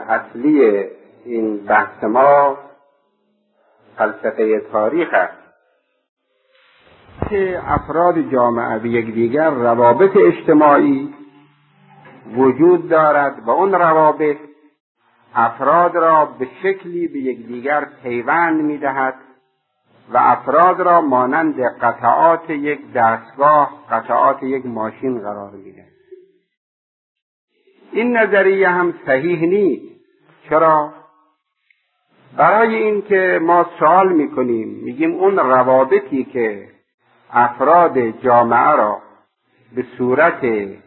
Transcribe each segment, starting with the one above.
اصلی این بحث ما فلسفه تاریخ است که افراد جامعه به یکدیگر روابط اجتماعی وجود دارد و اون روابط افراد را به شکلی به یکدیگر پیوند می‌دهد و افراد را مانند قطعات یک دستگاه، قطعات یک ماشین قرار می‌دهد. این نظریه هم صحیح نیست. چرا؟ برای این که ما سوال می‌کنیم، میگیم اون روابطی که افراد جامعه را به صورت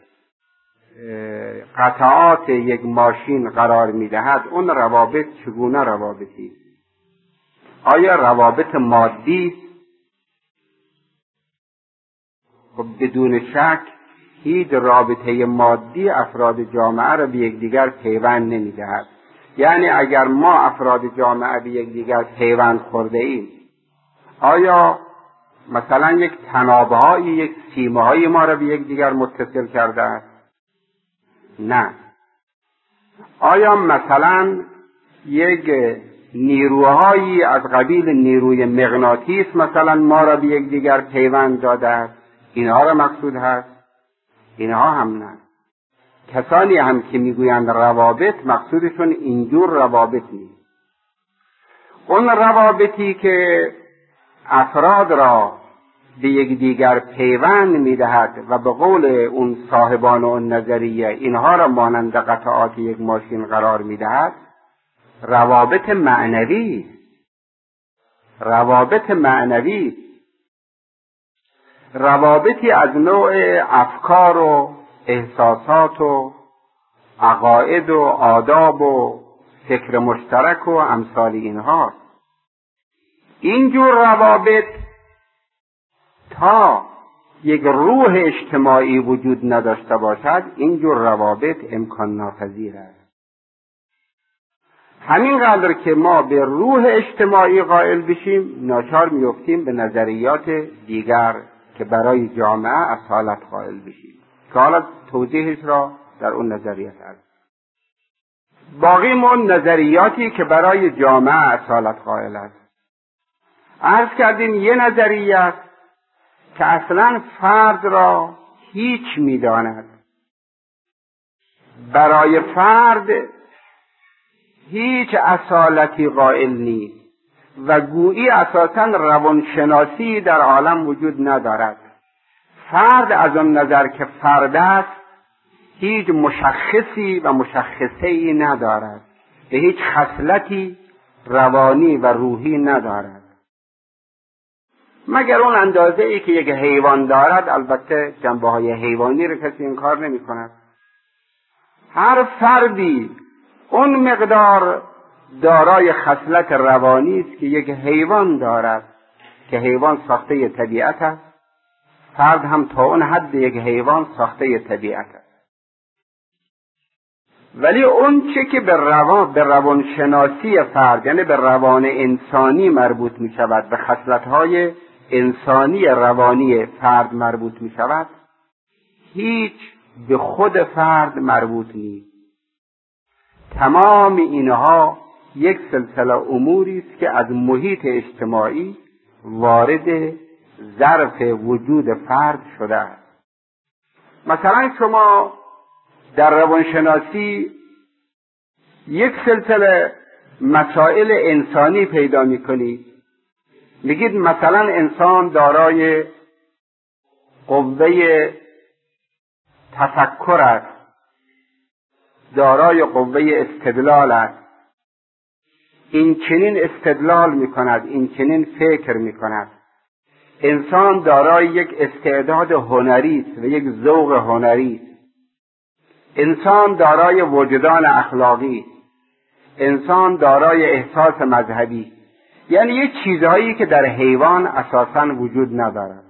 قطعات یک ماشین قرار می‌دهد، اون روابط چگونه روابطی؟ آیا روابط مادی؟ خب بدون شک هیچ رابطه مادی افراد جامعه را به یکدیگر پیوند نمی‌دهد. یعنی اگر ما افراد جامعه به یکدیگر پیوند خورده ایم، آیا مثلا یک تنابه‌های، یک سیمه‌های ما را به یکدیگر متصل کرده است؟ نه. آیا مثلا یک نیروهایی از قبیل نیروی مغناطیس مثلا ما را به یکدیگر پیوند داده است؟ اینها را مقصود هست؟ اینها هم نه. کسانی هم که میگویند روابط، مقصودشون اینجور روابط نیست. اون روابطی که افراد را به یکدیگر پیوند میدهد و به قول اون صاحبان اون نظریه اینها را مانند قطعات یک ماشین قرار میدهد، روابط معنوی، روابط معنوی، روابطی از نوع افکار و احساسات و عقاید و آداب و فکر مشترک و امثال اینها. اینجور روابط تا یک روح اجتماعی وجود نداشته باشد، اینجور روابط امکان ناپذیر است. همینقدر که ما به روح اجتماعی قائل بشیم، ناچار میفتیم به نظریات دیگر که برای جامعه اصالت قائل بشیم که حالا توضیحش را در اون نظریات هست. باقی اون نظریاتی که برای جامعه اصالت قائل است. عرض کردیم یه نظریه است که اصلا فرد را هیچ میداند، برای فرد هیچ اصالتی قائل نیست و گویی اساساً روانشناسی در عالم وجود ندارد. فرد از آن نظر که فرد است هیچ مشخصی و مشخصه‌ای ندارد، به هیچ خصلتی روانی و روحی ندارد، مگر اون اندازه‌ای که یک حیوان دارد. البته جنبه‌های حیوانی رو کسی انکار نمی‌کند. هر فردی اون مقدار دارای خصلت روانی است که یک حیوان دارد، که حیوان ساخته طبیعت است. فرد هم تا اون حد یک حیوان ساخته طبیعت است. ولی اون چه که به روانشناسی فرد، یعنی به روان انسانی مربوط می شود، به خصلت‌های انسانی روانی فرد مربوط می شود، هیچ به خود فرد مربوط نیست. تمام اینها یک سلسله اموری است که از محیط اجتماعی وارد ظرف وجود فرد شده است. مثلا شما در روانشناسی یک سلسله مسائل انسانی پیدا می‌کنید. میگید مثلا انسان دارای قوه تفکر است، دارای قوه استدلال است، این چنین استدلال می‌کند، این چنین فکر می‌کند. انسان دارای یک استعداد هنری است و یک ذوق هنری است. انسان دارای وجدان اخلاقی، انسان دارای احساس مذهبی، یعنی یه چیزهایی که در حیوان اساساً وجود ندارد.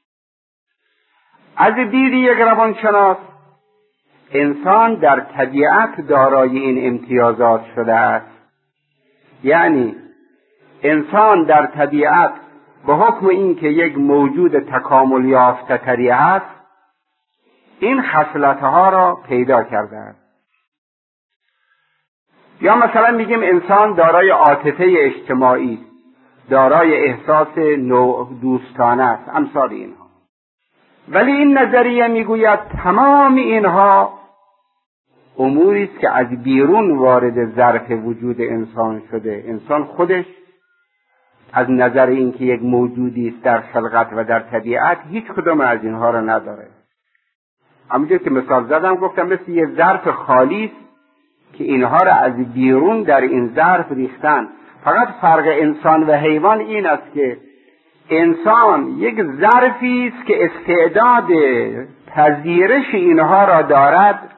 از دید یک روانشناس انسان در طبیعت دارای این امتیازات شده است. یعنی انسان در طبیعت به حکم اینکه یک موجود تکامل یافته تری است، این خصلتها را پیدا کرده است. یا مثلا میگیم انسان دارای عاطفه اجتماعی، دارای احساس دوستانه است، امثال اینها. ولی این نظریه میگوید تمام اینها اموری است که از بیرون وارد ظرف وجود انسان شده. انسان خودش از نظر اینکه یک موجودی است در خلقت و در طبیعت هیچ کدام از اینها را نداره. همونجور که مثال زدم گفتم مثل یه ظرف خالی است که اینها را از بیرون در این ظرف ریختن. فقط فرق انسان و حیوان این است که انسان یک ظرفی است که استعداد پذیرش اینها را دارد،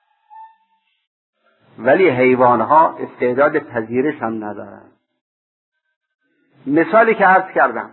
ولی حیوانها استعداد پذیرش هم ندارند. مثالی که عرض کردم،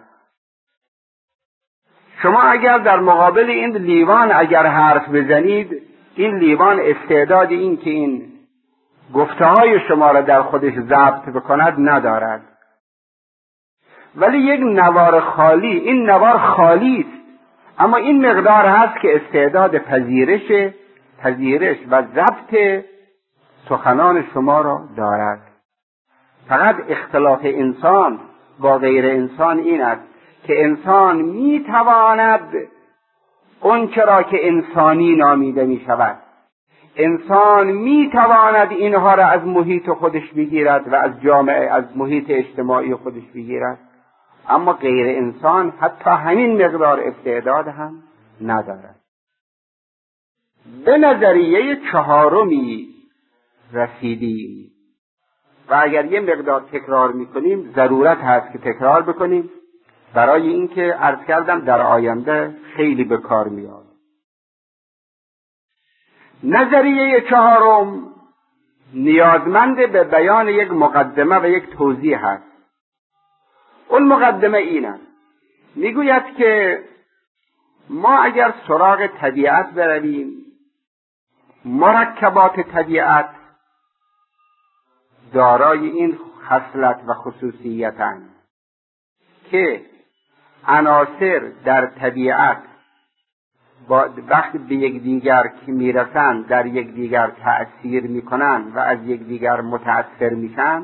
شما اگر در مقابل این لیوان اگر حرف بزنید، این لیوان استعداد این که این گفته‌های شما را در خودش ضبط بکند ندارد. ولی یک نوار خالی، این نوار خالی است، اما این مقدار هست که استعداد پذیرش و ضبط سخنان شما را دارد. فقط اختلاف انسان با غیر انسان این است که انسان میتواند اون چرا که انسانی نامیده می شود، انسان میتواند اینها را از محیط خودش بگیرد و از جامعه، از محیط اجتماعی خودش بگیرد، اما غیر انسان حتی همین مقدار استعداد هم ندارد. به نظریه چهارمی رسیدیم و اگر یه مقدار تکرار میکنیم ضرورت هست که تکرار بکنیم، برای اینکه عرض کردم در آینده خیلی به کار میاد. نظریه چهارم نیازمند به بیان یک مقدمه و یک توضیح است. اون مقدمه این است، میگوید که ما اگر سراغ طبیعت برویم، مرکبات طبیعت دارای این خصلت و خصوصیتند که عناصر در طبیعت وقتی به یکدیگر که میرسند در یکدیگر تأثیر میکنند و از یکدیگر متأثر میشن،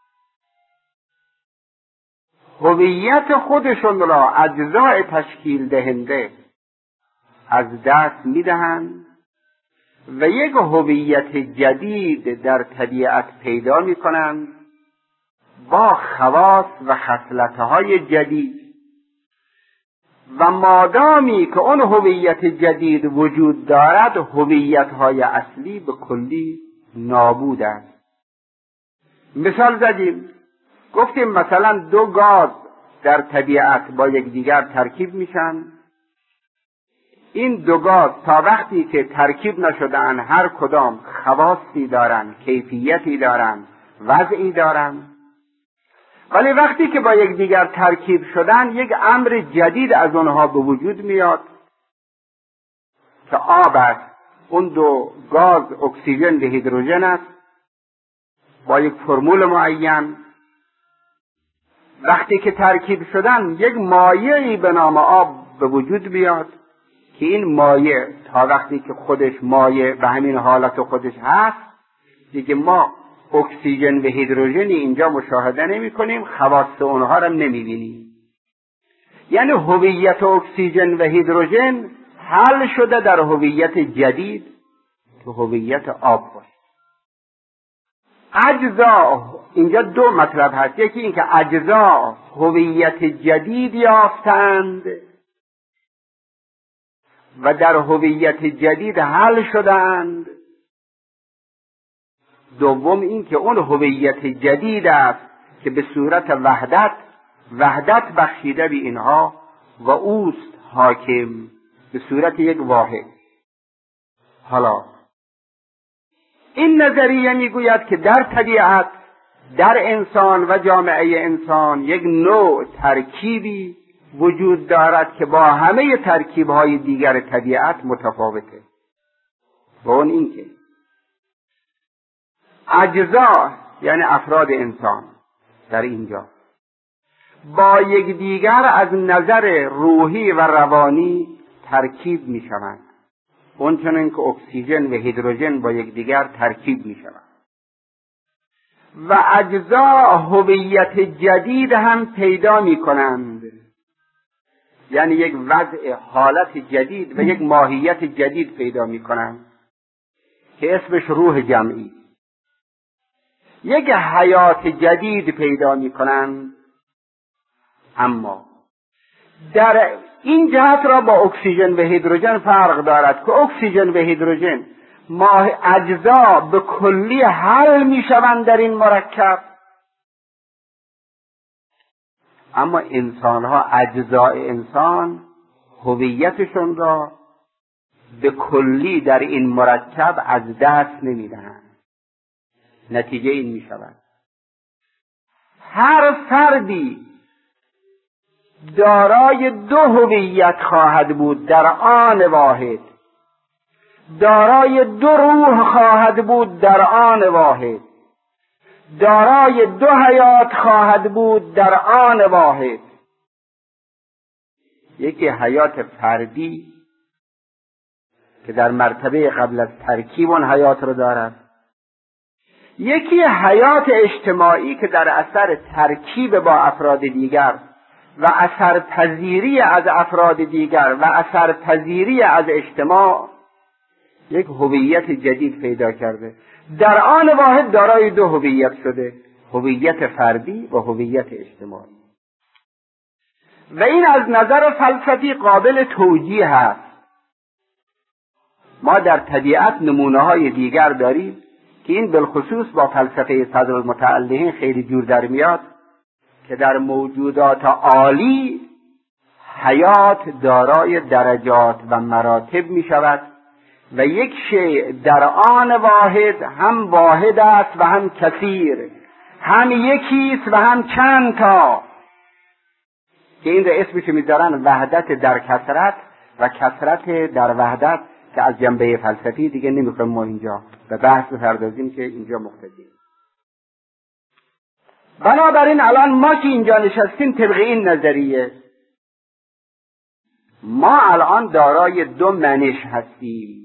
هویت خودشون را اجزای تشکیل دهنده از دست میدهند و یک هویت جدید در طبیعت پیدا میکنند با خواص و خصلتهای جدید، و مادامی که اون هویت جدید وجود دارد، هویت‌های اصلی به کلی نابود است. مثال زدیم، گفتیم مثلا دو گاز در طبیعت با یکدیگر ترکیب میشن. این دو گاز تا وقتی که ترکیب نشدن هر کدام خواصی دارن، کیفیتی دارن، وضعی دارن، ولی وقتی که با یکدیگر ترکیب شدن یک امر جدید از آنها به وجود میاد که آب است. اون دو گاز اکسیژن و هیدروژن است با یک فرمول معین. وقتی که ترکیب شدن یک مایعی به نام آب به وجود میاد که این مایع تا وقتی که خودش مایع به همین حالت خودش هست دیگه ما اکسیژن و هیدروژنی اینجا مشاهده نمی کنیم، خواص اونها را نمی بینیم. یعنی هویت اکسیژن و هیدروژن حل شده در هویت جدید که هویت آب باشه. اجزا، اینجا دو مطلب هست، یکی این که اجزا هویت جدید یافتند و در هویت جدید حل شدند. دوم این که اون هویت جدید است که به صورت وحدت بخشیده به اینها و اوست حاکم به صورت یک واحد. حالا این نظریه میگوید که در طبیعت، در انسان و جامعه انسان یک نوع ترکیبی وجود دارد که با همه ترکیب‌های دیگر طبیعت متفاوته، و اون این که اجزا یعنی افراد انسان در اینجا با یکدیگر از نظر روحی و روانی ترکیب می شوند، اونچنین که اکسیژن و هیدروژن با یکدیگر ترکیب می شوند. و اجزا هویت جدید هم پیدا می کنند، یعنی یک وضع حالت جدید و یک ماهیت جدید پیدا می کنند که اسمش روح جمعی. یک حیات جدید پیدا می کنند. اما در این جهت را با اکسیژن و هیدروژن فرق دارد که اکسیژن و هیدروژن اجزا به کلی حل می شوند در این مرکب، اما انسان ها، اجزای انسان هویتشون را به کلی در این مرکب از دست نمی دهند. نتیجه این می شود هر فردی دارای دو هویت خواهد بود در آن واحد، دارای دو روح خواهد بود در آن واحد، دارای دو حیات خواهد بود در آن واحد. یکی حیات فردی که در مرتبه قبل از ترکیب اون حیات رو دارد، یکی حیات اجتماعی که در اثر ترکیب با افراد دیگر و اثرپذیری از افراد دیگر و اثرپذیری از اجتماع یک هویت جدید پیدا کرده، در آن واحد دارای دو هویت شده، هویت فردی و هویت اجتماعی. و این از نظر فلسفی قابل توجیه است. ما در طبیعت نمونه‌های دیگر داریم که این بالخصوص با فلسفه صدر المتعلقین خیلی جور در میاد، که در موجودات عالی حیات دارای درجات و مراتب می شود و یک شیء در آن واحد هم واحد است و هم کثیر، هم یکی است و هم چند تا، که این را اسمش می‌ذارن وحدت در کثرت و کثرت در وحدت، که از جنبه فلسفی دیگه نمی‌خوایم ما اینجا به بحث بپردازیم که اینجا مقتضی. بنابراین الان ما که اینجا نشستیم طبق این نظریه، ما الان دارای دو منش هستیم.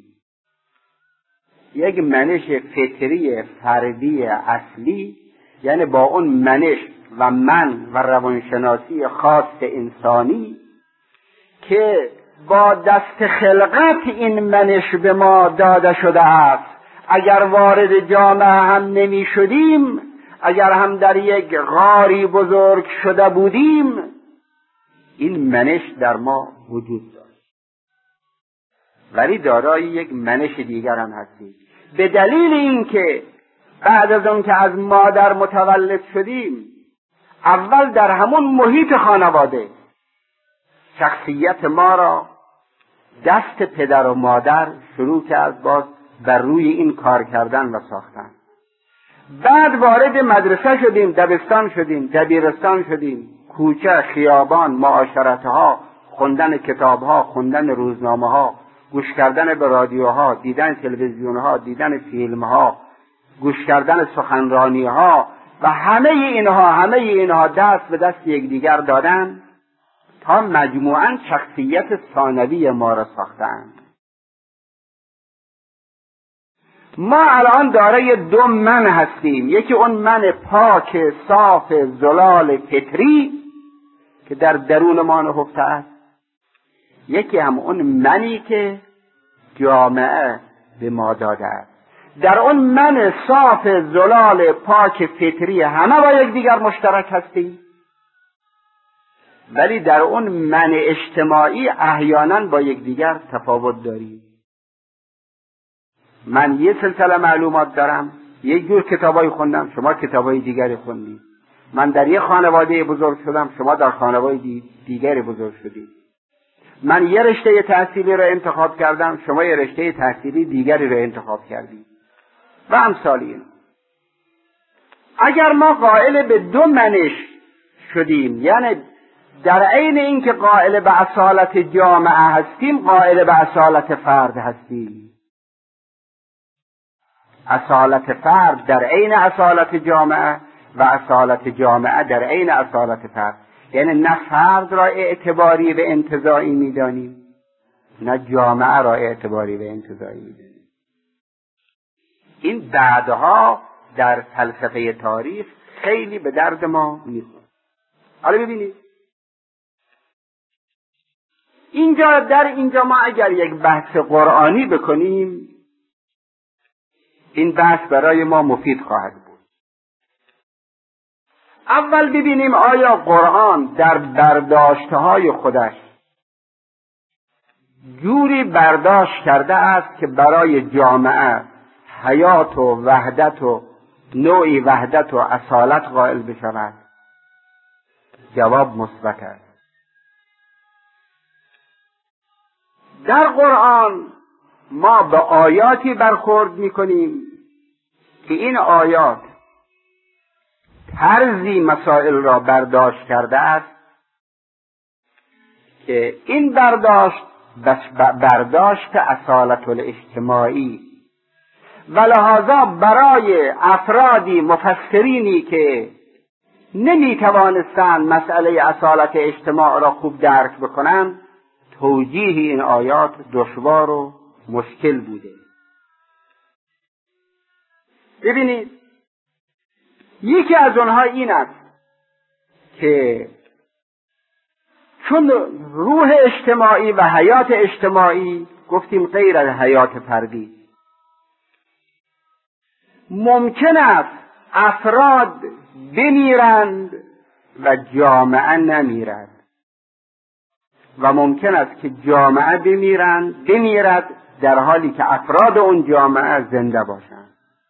یک منش فطری فردی اصلی، یعنی با اون منش و من و روانشناسی خاص انسانی که با دست خلقت این منش به ما داده شده است. اگر وارد جامعه هم نمی شدیم، اگر هم در یک غاری بزرگ شده بودیم، این منش در ما وجود داشت، ولی دارای یک منش دیگر هم هستیم. به دلیل اینکه بعد از اون که از مادر متولد شدیم، اول در همون محیط خانواده شخصیت ما را دست پدر و مادر شروع کرد باز بر روی این کار کردن و ساختن. بعد وارد مدرسه شدیم، دبستان شدیم، دبیرستان شدیم، کوچه، خیابان، معاشرتها، خوندن کتابها، خوندن روزنامه‌ها، گوش کردن به رادیوها، دیدن تلویزیونها، دیدن فیلمها، گوش کردن سخنرانیها و همه اینها دست به دست یکدیگر دادن تا مجموعاً شخصیت ثانوی ما را ساختند. ما الان دارای دو من هستیم. یکی اون من پاک صاف زلال فطری که در درون ما نهفته است، یکی هم اون منی که جامعه به ما داده است. در اون من صاف زلال پاک فطری همه با یک دیگر مشترک هستیم، ولی در اون من اجتماعی احیانا با یک دیگر تفاوت داریم. من یه سلسله معلومات دارم، یک جور کتابای خوندم، شما کتابای دیگری خوندید. من در یک خانواده بزرگ شدم، شما در خانواده دیگری بزرگ شدید. من یه رشته تحصیلی را انتخاب کردم، شما یه رشته تحصیلی دیگری را انتخاب کردید و امثال این. اگر ما قائل به دو منش شدیم، یعنی در عین این که قائل به اصالت جامعه هستیم، قائل به اصالت فرد هستیم. اصالت فرد در عین اصالت جامعه و اصالت جامعه در عین اصالت فرد. یعنی نه فرد را اعتباری و انتزاعی می‌دانیم، نه جامعه را اعتباری و انتزاعی می‌دانیم. این بعدها در فلسفه تاریخ خیلی به درد ما میخوره. حالا ببینید در اینجا ما اگر یک بحث قرآنی بکنیم این بحث برای ما مفید خواهد بود. اول ببینیم آیا قرآن در برداشتهای خودش جوری برداشت کرده است که برای جامعه حیات و وحدت و نوعی وحدت و اصالت قائل بشود؟ جواب مثبت است. در قرآن ما به آیاتی برخورد می‌کنیم که این آیات طرزی مسائل را برداشت کرده است که این برداشت اصالت الاجتماعی و لحاظا برای افرادی مفسرینی که نمی‌توانستند مسئله اصالت اجتماع را خوب درک بکنند توجیه این آیات دشوار و مشکل بوده. ببینید یکی از آنها این است که چون روح اجتماعی و حیات اجتماعی گفتیم غیر از حیات فردی، ممکن است افراد بمیرند و جامعه نمیرد و ممکن است که جامعه بمیرد در حالی که افراد اون جامعه زنده باشند.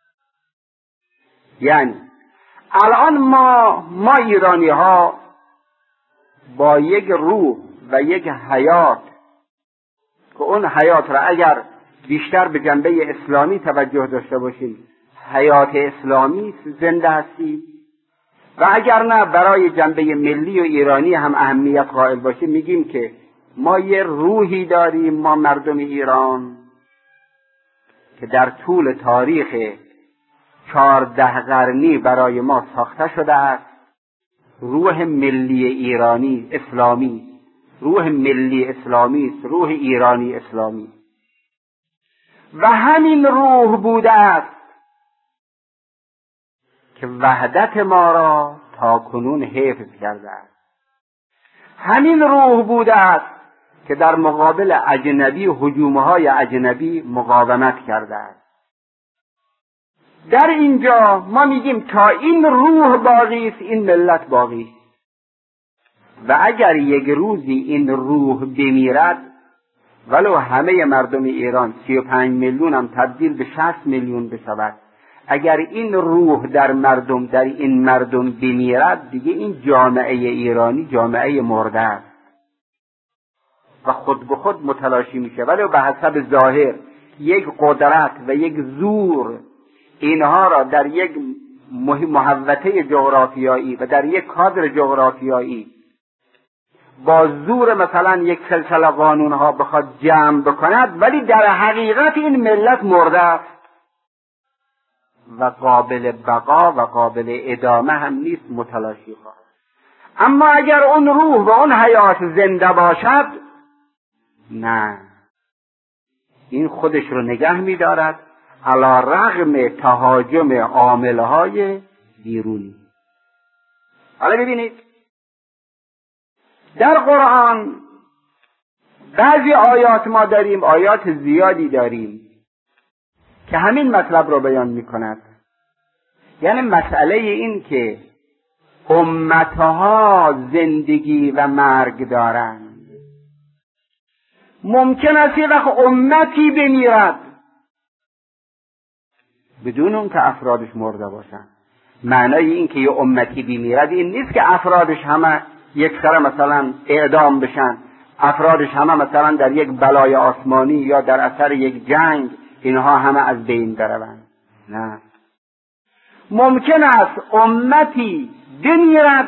یعنی الان ما ایرانی ها با یک روح و یک حیات که اون حیات را اگر بیشتر به جنبه اسلامی توجه داشته باشیم حیات اسلامی زنده هستیم و اگر نه برای جنبه ملی و ایرانی هم اهمیت قائل باشیم میگیم که ما یه روحی داریم ما مردم ایران که در طول تاریخ 14 قرنی برای ما ساخته شده است. روح ملی ایرانی اسلامی، روح ملی اسلامی است، روح ایرانی اسلامی و همین روح بوده است که وحدت ما را تا کنون حفظ کرده است. همین روح بوده است که در مقابل اجنبی هجومهای اجنبی مقاومت کرده است. در اینجا ما میگیم تا این روح باقی است این ملت باقی است و اگر یک روزی این روح بمیرد ولو همه مردم ایران 35 میلیون هم تبدیل به 60 میلیون بشود، اگر این روح در این مردم بمیرد دیگه این جامعه ایرانی جامعه مرده است و خود به خود متلاشی میشه. ولی به حسب ظاهر یک قدرت و یک زور اینها را در یک محوطه جغرافیایی و در یک کادر جغرافیایی با زور مثلا یک سلسله قانونها بخواد جمع بکند ولی در حقیقت این ملت مرده است و قابل بقا و قابل ادامه هم نیست، متلاشی خواهد. اما اگر اون روح و اون حیات زنده باشد نه، این خودش رو نگه می‌دارد علی رغم تهاجم عاملهای بیرونی. حالا ببینید در قرآن بعضی آیات ما داریم، آیات زیادی داریم که همین مطلب رو بیان می‌کند. یعنی مسئله این که امتها زندگی و مرگ دارند. ممکن است یک وقت امتی بمیرد بدون اون که افرادش مرده باشند. معنای این که یه امتی بمیرد این نیست که افرادش همه یک سره مثلا اعدام بشن، افرادش همه مثلا در یک بلای آسمانی یا در اثر یک جنگ اینها همه از بین بروند. نه، ممکن است امتی بمیرد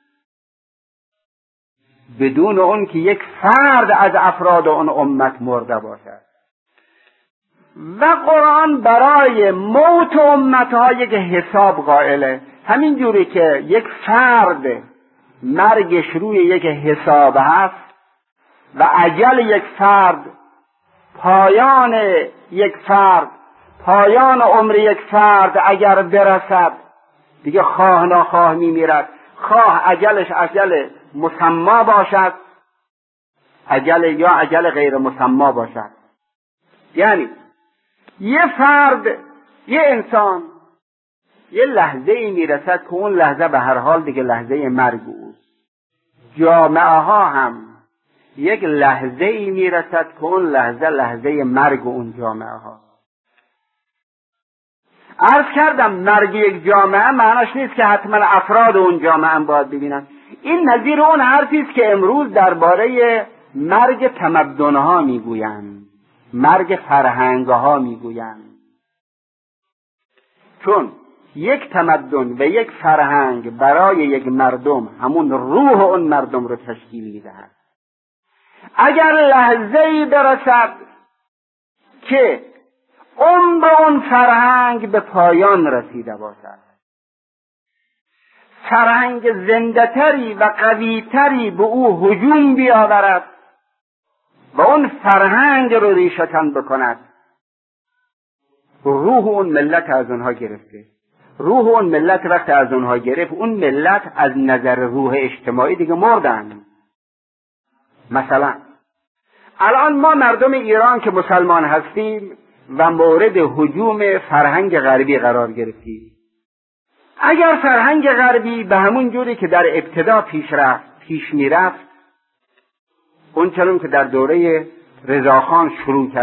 بدون اون که یک فرد از افراد اون امت مرده باشد. و قرآن برای موت امتها یک حساب قائله. همین جوری که یک فرد مرگش روی یک حساب هست و اجل یک فرد، پایان یک فرد پایان عمر یک فرد اگر برسد دیگه خواه ناخواه میمیرد، خواه اجلش اجل مسما باشد یا اجل غیر مسما باشد. یعنی یه فرد، یه انسان یه لحظه ای میرسد که اون لحظه به هر حال دیگه لحظه مرگ اوست. جامعه ها هم یک لحظه ای میرسد که اون لحظه مرگ اون جامعه ها. عرض کردم مرگ یک جامعه معناش نیست که حتما افراد اون جامعه هم باید ببینن. این نظیر اون حرفی است که امروز درباره مرگ تمدن‌ها میگویند، مرگ فرهنگ‌ها میگویند. چون یک تمدن و یک فرهنگ برای یک مردم همون روح اون مردم رو تشکیل میدهد. اگر لحظه‌ای برسد که عمر اون فرهنگ به پایان رسیده باشد، فرهنگ زنده‌تری و قوی‌تری به او هجوم بیاورد و اون فرهنگ رو ریشه‌کن بکند، روح اون ملت از اونها گرفته. روح اون ملت وقتی از اونها گرفت، اون ملت از نظر روح اجتماعی دیگه مردن. مثلا الان ما مردم ایران که مسلمان هستیم و مورد هجوم فرهنگ غربی قرار گرفتیم. اگر فرهنگ غربی به همون جوری که در ابتدا پیش میرفت، اون چنون که در دوره رضاخان شروع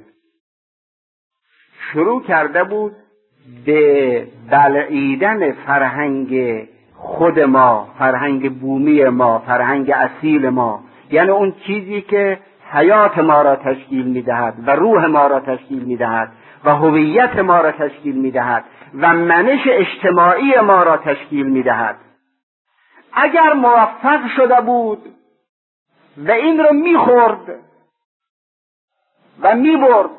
کرده بود به بلعیدن فرهنگ خود ما، فرهنگ بومی ما، فرهنگ اصیل ما، یعنی اون چیزی که حیات ما را تشکیل میدهد و روح ما را تشکیل میدهد و هویت ما را تشکیل میدهد و منش اجتماعی ما را تشکیل میدهد. اگر موفق شده بود و این رو میخورد و میبرد،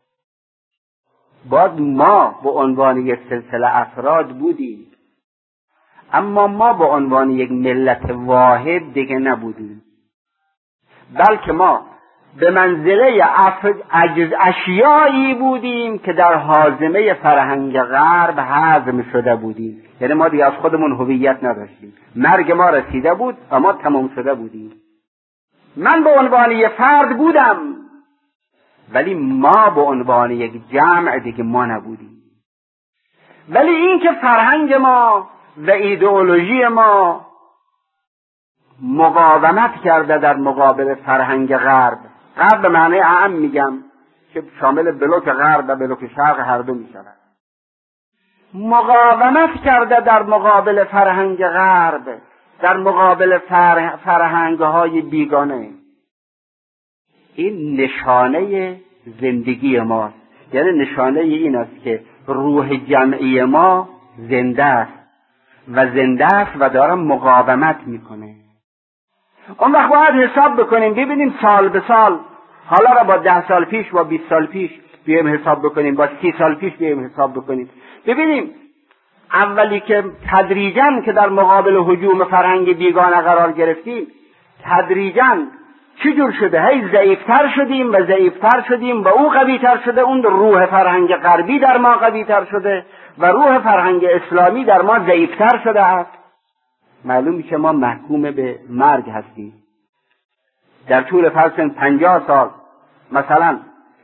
باید ما به عنوان یک سلسله افراد بودیم، اما ما به عنوان یک ملت واحد دیگه نبودیم، بلکه ما به منزله اشیایی بودیم که در هاضمه فرهنگ غرب هضم شده بودیم. یعنی ما دیگه از خودمون هویت نداشتیم، مرگ ما رسیده بود و ما تمام شده بودیم. من به عنوان یک فرد بودم، ولی ما به عنوان یک جمع دیگه ما نبودیم. ولی این که فرهنگ ما و ایدئولوژی ما مقاومت کرده در مقابل فرهنگ غرب به معنی عام میگم که شامل بلوک غرب و بلوک شرق هر دو میشود، مقاومت کرده در مقابل فرهنگ غرب، در مقابل فرهنگ‌های بیگانه. این نشانه زندگی ماست، یعنی نشانه این است که روح جمعی ما زنده است و داره مقاومت میکنه. اون وقت باید حساب بکنیم، ببینیم سال به سال، حالا را با 10 سال پیش، با 20 سال پیش بیایم حساب بکنیم، با 30 سال پیش بیایم حساب بکنیم، ببینیم اولی که تدریجاً که در مقابل هجوم فرهنگ بیگانه قرار گرفتیم، تدریجاً چی جور شده؟ هی ضعیفتر شدیم و او قویتر شده، اون روح فرهنگ غربی در ما قویتر شده و روح فرهنگ اسلامی در ما ضعیفتر شده است. معلوم میشه ما محکوم به مرگ هستیم. در طول فرض 50 سال مثلا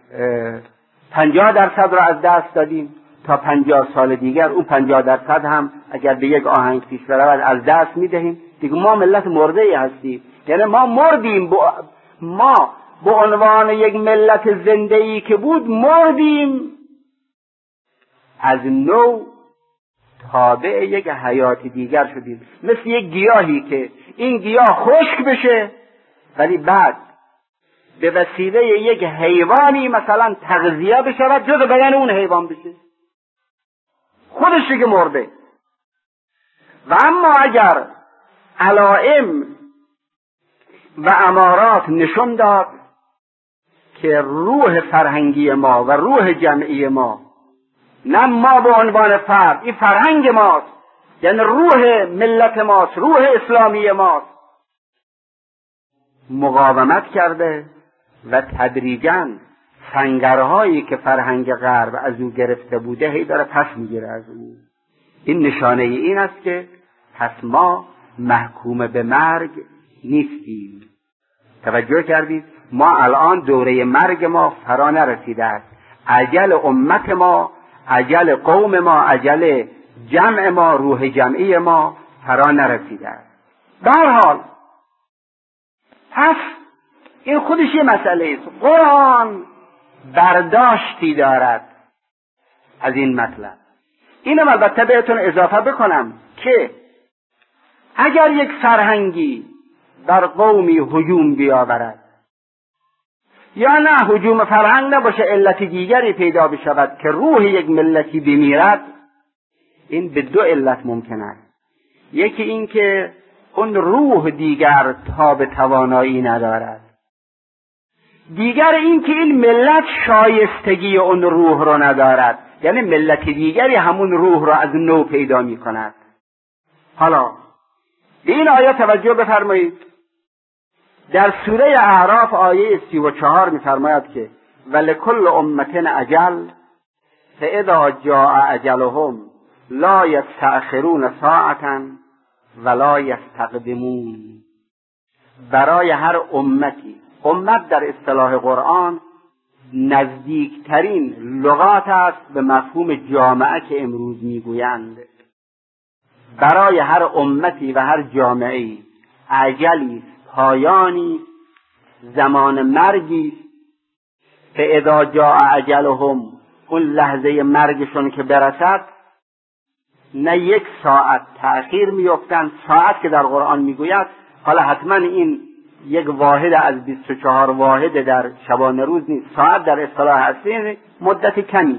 50% رو از دست دادیم، تا 50 سال دیگر اون 50% هم اگر به یک آهنگ پیش برود از دست میدهیم. دیگه ما ملت مرده ای هستیم، یعنی ما مردیم، ما به عنوان یک ملت زنده ای که بود مردیم، از نو تابع یک حیات دیگر شدیم، مثل یک گیاهی که این گیاه خشک بشه ولی بعد به وسیله یک حیوانی مثلا تغذیه بشه، جز بدن اون حیوان بشه، خودش دیگه مرده. و اما اگر علائم و امارات نشون داد که روح فرهنگی ما و روح جمعی ما، نه ما به عنوان فرد، این فرهنگ ماست، یعنی روح ملت ماست، روح اسلامی ماست، مقاومت کرده و تدریجاً سنگرهایی که فرهنگ غرب از او گرفته بوده هی داره پس میگیره از او. این نشانه این است که پس ما محکوم به مرگ نیستیم. توجه کردید؟ ما الان دوره مرگ ما فرا نرسیده است. اجل امت ما، اجل قوم ما، اجل جمع ما، روح جمعی ما فرا نرسیده است. به هر حال پس این خودش یه مسئله است. قرآن برداشتی دارد از این مطلب. اینم البته بهتون اضافه بکنم که اگر یک فرهنگی بر قومی هجوم بیاورد، یا نه هجوم فرهنگ نباشه، علت دیگری پیدا بشود که روح یک ملتی بمیرد، این به دو علت ممکن است. یکی این که اون روح دیگر تاب توانایی ندارد، دیگر این که این ملت شایستگی اون روح رو ندارد، یعنی ملت دیگری همون روح را از نو پیدا می کند. حالا به این آیه توجه بفرمایید. در سوره اعراف آیه 34 می فرماید که ولکل امة اجل فاذا جاء اجلهم لا یستأخرون ساعة ولا یستقدمون. برای هر امتی، امت در اصطلاح قرآن نزدیکترین لغات است به مفهوم جامعه که امروز میگویند. برای هر امتی و هر جامعه‌ای اجلی، پایانی، زمان مرگی. فاذا جاء اجلهم، اون لحظه مرگشون که برسد، نه یک ساعت تأخیر می‌افتند. ساعت که در قرآن میگوید، حالا حتما این یک واحد از 24 واحد در شبانه روز نیست، ساعت در اصطلاح اصلی مدت کمی،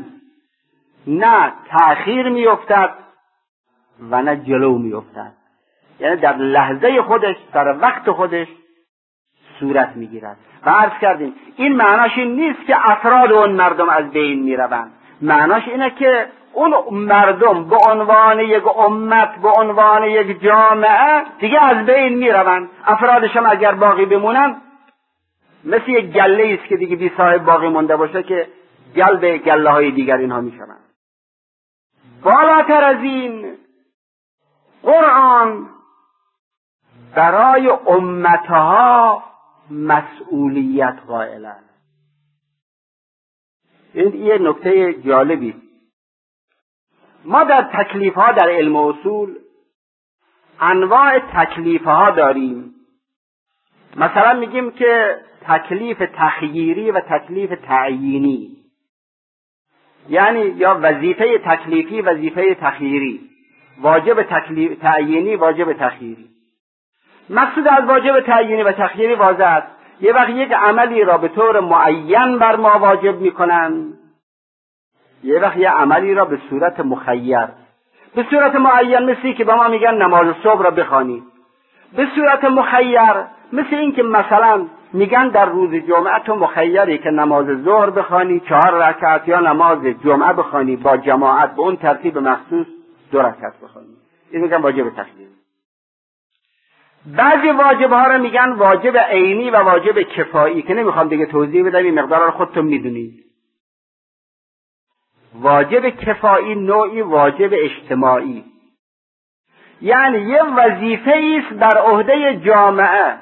نه تأخیر می‌افتد و نه جلو می‌افتد، یعنی در لحظه خودش، در وقت خودش صورت می‌گیرد. و عرض کردیم این معناش این نیست که افراد اون مردم از بین می‌روند، معناش اینه که اون مردم به عنوان یک امت، به عنوان یک جامعه دیگه از بین میروند. افرادشم اگر باقی بمونن مثل یک گله است که دیگه بی صاحب باقی مونده باشه که جلب گله های دیگر اینها میشوند. بالاتر از این، قرآن برای امتها مسئولیت قائل است. این یه نکته جالبی است. ما در تکلیف ها در علم اصول انواع تکلیف ها داریم. مثلا میگیم که تکلیف تخییری و تکلیف تعیینی، یعنی یا وظیفه تکلیفی، وظیفه تخییری، واجب تکلیف تعیینی، واجب تخییری. مقصود از واجب تعیینی و تخییری واضح است. یه وقت یک عملی را به طور معین بر ما واجب میکنند، یه وقت یه عملی را به صورت مخیر. به صورت معین مثل که به ما میگن نماز صبح را بخوانید. به صورت مخیر مثل این که مثلا میگن در روز جمعه تو مخیری که نماز ظهر بخوانی 4 رکعت یا نماز جمعه بخوانی با جماعت به اون ترتیب مخصوص 2 رکعت بخوانی. این میگن واجب تخییر. بعضی واجب ها را میگن واجب عینی و واجب کفایی که نمیخوام دیگه توضیح بدم، این مقدار رو خودتون میدونید. واجب کفایی نوعی واجب اجتماعی، یعنی یه وظیفه است بر عهده جامعه،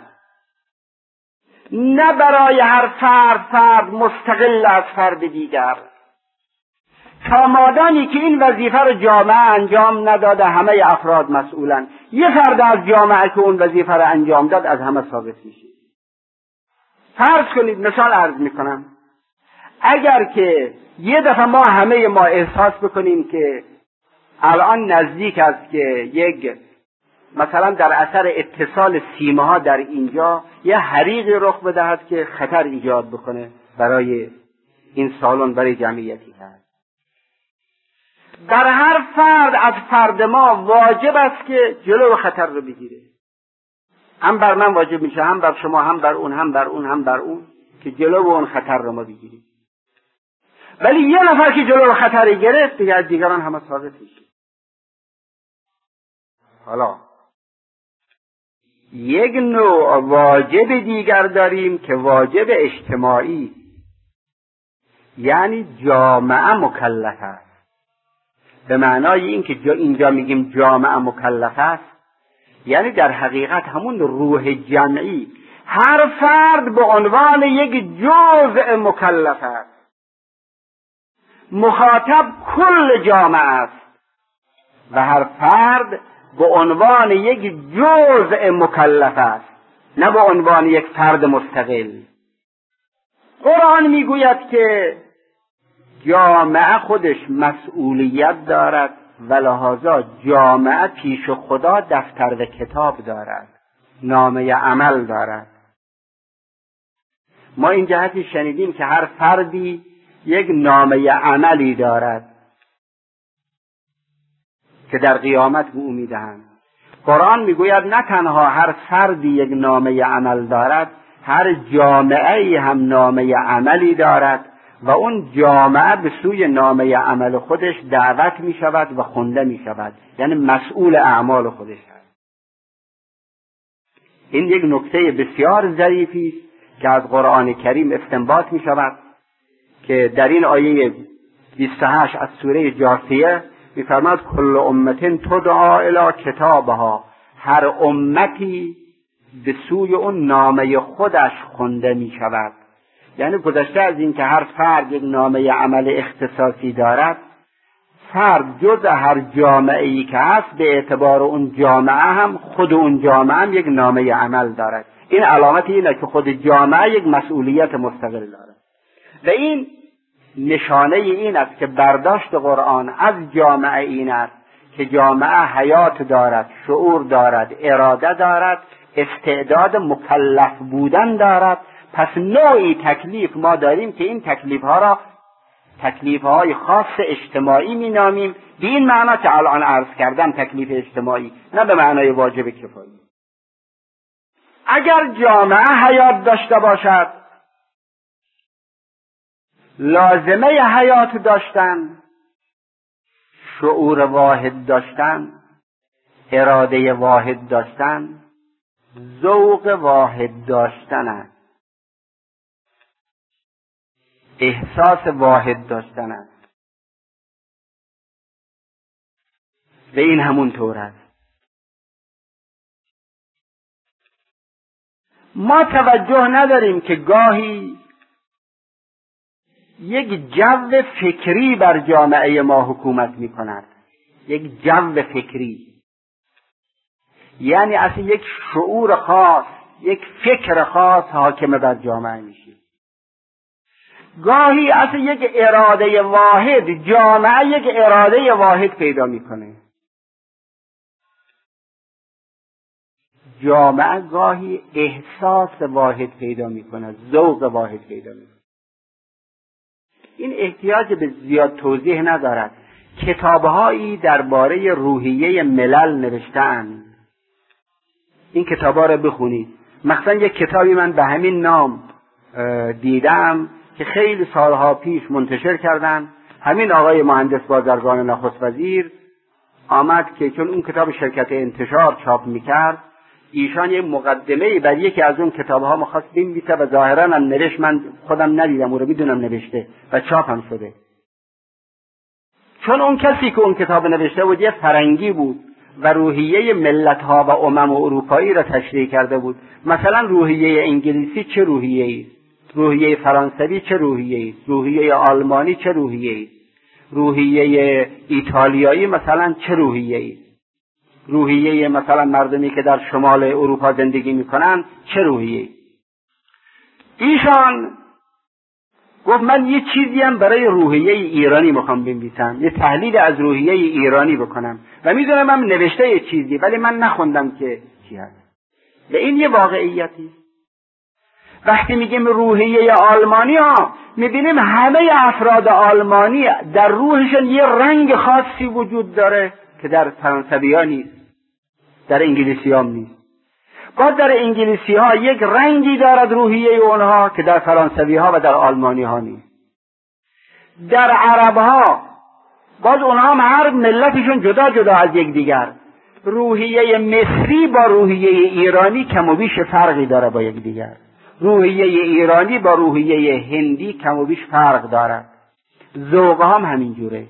نه برای هر فرد مستقل از فرد دیگر. تا مادامی که این وظیفه رو جامعه انجام نداده همه افراد مسئولن. یه فرد از جامعه که اون وظیفه رو انجام داد از همه ثابت میشه. فرض کنید، مثال عرض میکنم، اگر که یه دفعه ما احساس بکنیم که الان نزدیک است که یک مثلا در اثر اتصال سیمه ها در اینجا یه حریقی رخ بدهد که خطر ایجاد بکنه برای این سالن، برای جمعیتی هست، در هر فرد از فرد ما واجب است که جلو خطر رو بگیره. هم بر من واجب میشه، هم بر شما، هم بر اون، هم بر اون، هم بر اون، که جلو اون خطر رو ما بگیریم. ولی یه نفر که جلو خطری گرفت دیگه از دیگران همه ثابت میشه. حالا یک نوع واجب دیگر داریم که واجب اجتماعی. یعنی جامعه مکلف است. به معنای این که اینجا میگیم جامعه مکلف است، یعنی در حقیقت همون روح جمعی، هر فرد به عنوان یک جزء مکلف است. مخاطب کل جامعه است و هر فرد به عنوان یک جزء مکلف است، نه به عنوان یک فرد مستقل. قرآن میگوید که جامعه خودش مسئولیت دارد و لذا جامعه پیش خدا دفتر و کتاب دارد، نامه عمل دارد. ما این جهتی شنیدیم که هر فردی یک نامه عملی دارد که در قیامت به او میدهند. قرآن میگوید نه تنها هر فردی یک نامه عمل دارد، هر جامعه هم نامه عملی دارد و اون جامعه به سوی نامه عمل خودش دعوت می شود و خونده می شود، یعنی مسئول اعمال خودش هست. این یک نکته بسیار ظریفی است که از قرآن کریم استنباط می شود که در این آیه 28 از سوره جاثیه می فرماید کل امت تدعا الی کتابها، هر امتی به سوی اون نامه خودش خونده می شود. یعنی گذشته از این که هر فرد یک نامه عمل اختصاصی دارد، فرد جز هر جامعه ای که هست به اعتبار اون جامعه هم خود اون جامعه هم یک نامه عمل دارد. این علامت اینه که خود جامعه یک مسئولیت مستقل دارد و این نشانه این است که برداشت قرآن از جامعه این است که جامعه حیات دارد، شعور دارد، اراده دارد، استعداد مکلف بودن دارد. پس نوعی تکلیف ما داریم که این تکلیف‌ها را تکلیف‌های خاص اجتماعی می‌نامیم، به این معنا که الان عرض کردم تکلیف اجتماعی، نه به معنای واجب کفایی. اگر جامعه حیات داشته باشد، لازمه حیات داشتن، شعور واحد داشتن، اراده واحد داشتن، ذوق واحد داشتن است، احساس واحد داشتن است و این همون طور است. ما توجه نداریم که گاهی یک جو فکری بر جامعه ما حکومت می کند. یک جو فکری یعنی اصلا یک شعور خاص، یک فکر خاص حاکم بر جامعه میشه. گاهی اصلا یک اراده واحد، جامعه یک اراده واحد پیدا میکنه. جامعه گاهی احساس واحد پیدا میکنه، ذوق واحد پیدا میکنه. این احتیاج به زیاد توضیح ندارد. کتابهایی درباره روحیه ملل نوشته‌اند. این کتابها را بخونید. مثلا یک کتابی من به همین نام دیدم که خیلی سالها پیش منتشر کردن. همین آقای مهندس بازرگان نخست وزیر آمد که چون اون کتاب شرکت انتشار چاپ میکرد، ایشان یک مقدمه بر یکی از اون کتابها می‌خواست بنویسه و ظاهراً هم نوشت. من خودم ندیدم، او رو میدونم نوشته و چاپ هم شده. چون اون کسی که اون کتاب نوشته بود یه فرنگی بود و روحیه ملت‌ها و امم اروپایی را تشریح کرده بود. مثلا روحیه انگلیسی چه روحیه‌ای است، روحیه فرانسوی چه روحیه‌ای است، روحیه آلمانی چه روحیه‌ای است، روحیه ایتالیایی مثلا چه روحیه‌ای است، روحیه مثلا مردمی که در شمال اروپا زندگی میکنن چه روحیه‌ای. ایشان گفت من یه چیزی هم برای روحیه ایرانی میخوام بنویسم، یه تحلیل از روحیه ایرانی بکنم و میدونم من نوشته یه چیزی ولی من نخوندم که چی هست. و این یه واقعیتی. وقتی میگیم روحیه آلمانی ها، میبینیم همه افراد آلمانی در روحشون یه رنگ خاصی وجود داره که در فرانسوی ها نیست، در انگلیسی ها نیست. باز در انگلیسی ها یک رنگی دارد روحیه اونها که در فرانسوی ها و در آلمانی ها نیست. در عرب ها باز اونها هر ملتشون جدا جدا از یک دیگر. روحیه مصری با روحیه ایرانی کم و بیش فرقی داره با یک دیگر. روحیه ایرانی با روحیه هندی کم و بیش فرق دارد، ذوق هم همینجوره.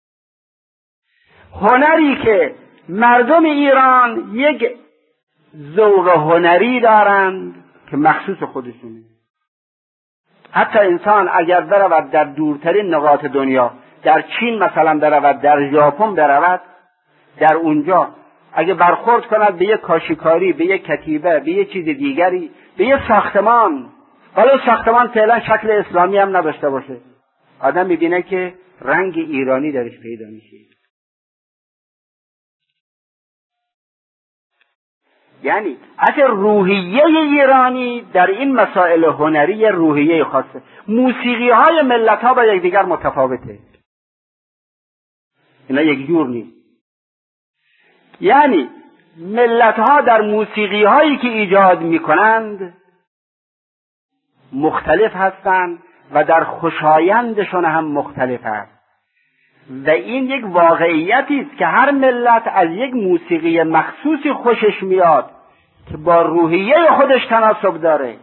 هنری که مردم ایران یک ذوق هنری دارند که مخصوص خودشونه. حتی انسان اگر برود در دورترین نقاط دنیا، در چین مثلا برود، در ژاپن برود، در اونجا اگه برخورد کند به یک کاشیکاری، به یک کتیبه، به یک چیز دیگری، به یک ساختمان، ولو ساختمان فعلا شکل اسلامی هم نداشته باشه، آدم میبینه که رنگ ایرانی درش پیدا میشه. یعنی اصل روحیه ایرانی در این مسائل هنری روحیه خاصه. موسیقی های ملت ها با یکدیگر متفاوته، اینا یک جور نیست. یعنی ملت ها در موسیقی هایی که ایجاد می کنند مختلف هستند و در خوشایندشون هم مختلف است و این یک واقعیتی است که هر ملت از یک موسیقی مخصوصی خوشش میاد که با روحیه خودش تناسب داره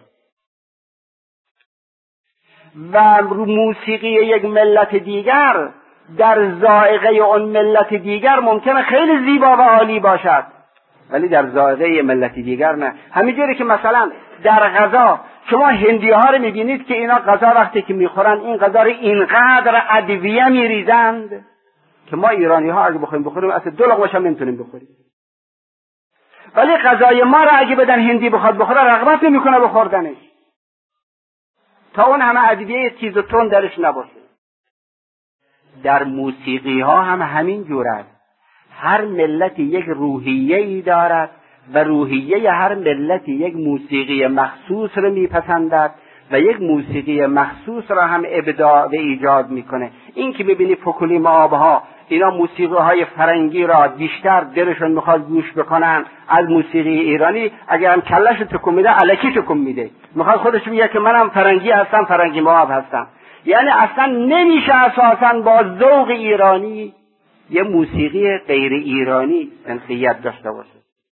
و موسیقی یک ملت دیگر در ذائقه اون ملت دیگر ممکنه خیلی زیبا و عالی باشد ولی در ذائقه ملت دیگر نه. همینجوری که مثلا در غذا شما هندی ها رو میبینید که اینا غذا وقتی که میخورن این غذا رو اینقدر ادویه میریزند که ما ایرانی ها اگه بخوریم اصلا 2 لقمه‌ش هم نمیتونیم بخوریم، ولی غذای ما رو اگه بدن هندی بخواد بخوره رغبت نمیکنه بخوردنش تا اون همه ادویه چیز و تون درش نباشه. در موسیقی ها هم همین جور است. هر ملتی یک روحیه‌ای دارد و روحیه هر ملتی یک موسیقی مخصوص رو میپسندد و یک موسیقی مخصوص را هم ابداع و ایجاد میکنه. این که ببینی فکولی آبها اینا موسیقی های فرنگی را بیشتر دلشون میخواد گوش بکنن از موسیقی ایرانی، اگر هم کلش تکون میده الکی تکون میده، میخواد خودش بگه که منم فرنگی هستم، فرنگی آب هستم. یعنی اصلا نمیشه اساسا با ذوق ایرانی یه موسیقی غیر ایرانی انسیت داشته باشه.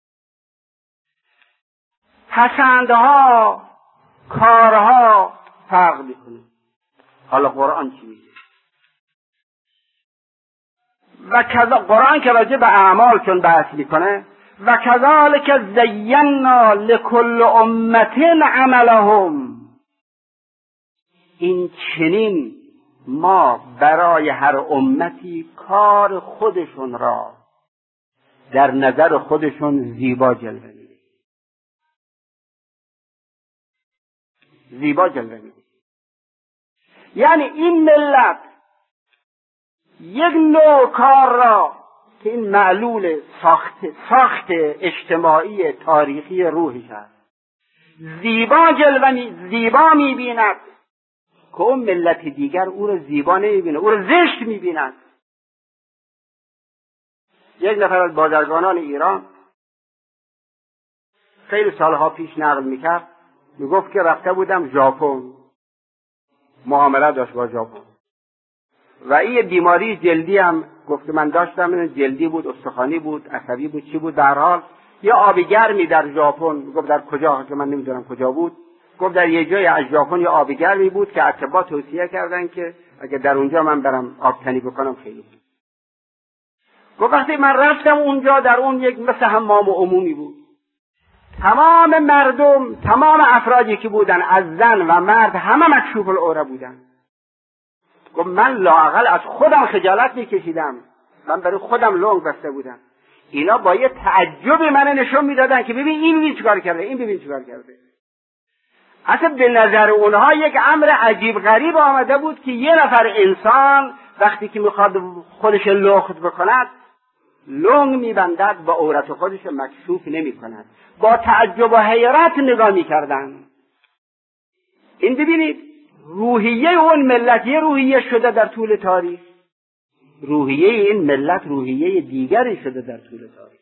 پسندها، کارها فرق میکنه. حالا قرآن چی میگه؟ و قرآن که راجع به اعمال چون بحث میکنه و کذالک زینا لکل امت عملهم، این چنین ما برای هر امتی کار خودشون را در نظر خودشون زیبا جلوه میده، زیبا جلوه میده. یعنی این ملت یک نوع کار را که این معلول ساخت اجتماعی تاریخی روحش است زیبا میبیند که اون ملت دیگر او را زیبا نمیبینه، او را زشت میبیند. یک نفر از بازرگانان ایران خیلی سالها پیش نقل میکرد، میگفت که رفته بودم ژاپن، معامله داشت با ژاپن و این بیماری جلدی هم گفت که من داشتم، جلدی بود، استخوانی بود، عصبی بود، چی بود، در حال یه آب گرمی در ژاپن، گفت در کجا که من نمیدونم کجا بود، گفت در یه جای از ژاپن یه آب گرمی بود که اطباء توصیه کردن که اگه در اونجا من برم آب تنی بکنم خیلی بود. گفت وقتی من رفتم اونجا در اون یک مثل حمام عمومی بود، تمام مردم، تمام افرادی که بودن از زن و مرد همه مکشوف العوره بودن. گفت من لااقل از خودم خجالت میکشیدم، من برای خودم لنگ بسته بودم، اینا با یه تعجب من نشون میدادن که ببین این ببین چیکار کرده، این ببین چیکار کرده. اصلا به نظر اونها یک امر عجیب غریب آمده بود که یه نفر انسان وقتی که میخواد خودش لخت بکند لنگ میبندد، با عورت خودش مکشوف نمیکند، با تعجب و حیرت نگاه میکردن. این ببینید روحیه اون ملت یه روحیه شده در طول تاریخ، روحیه این ملت روحیه دیگری شده در طول تاریخ.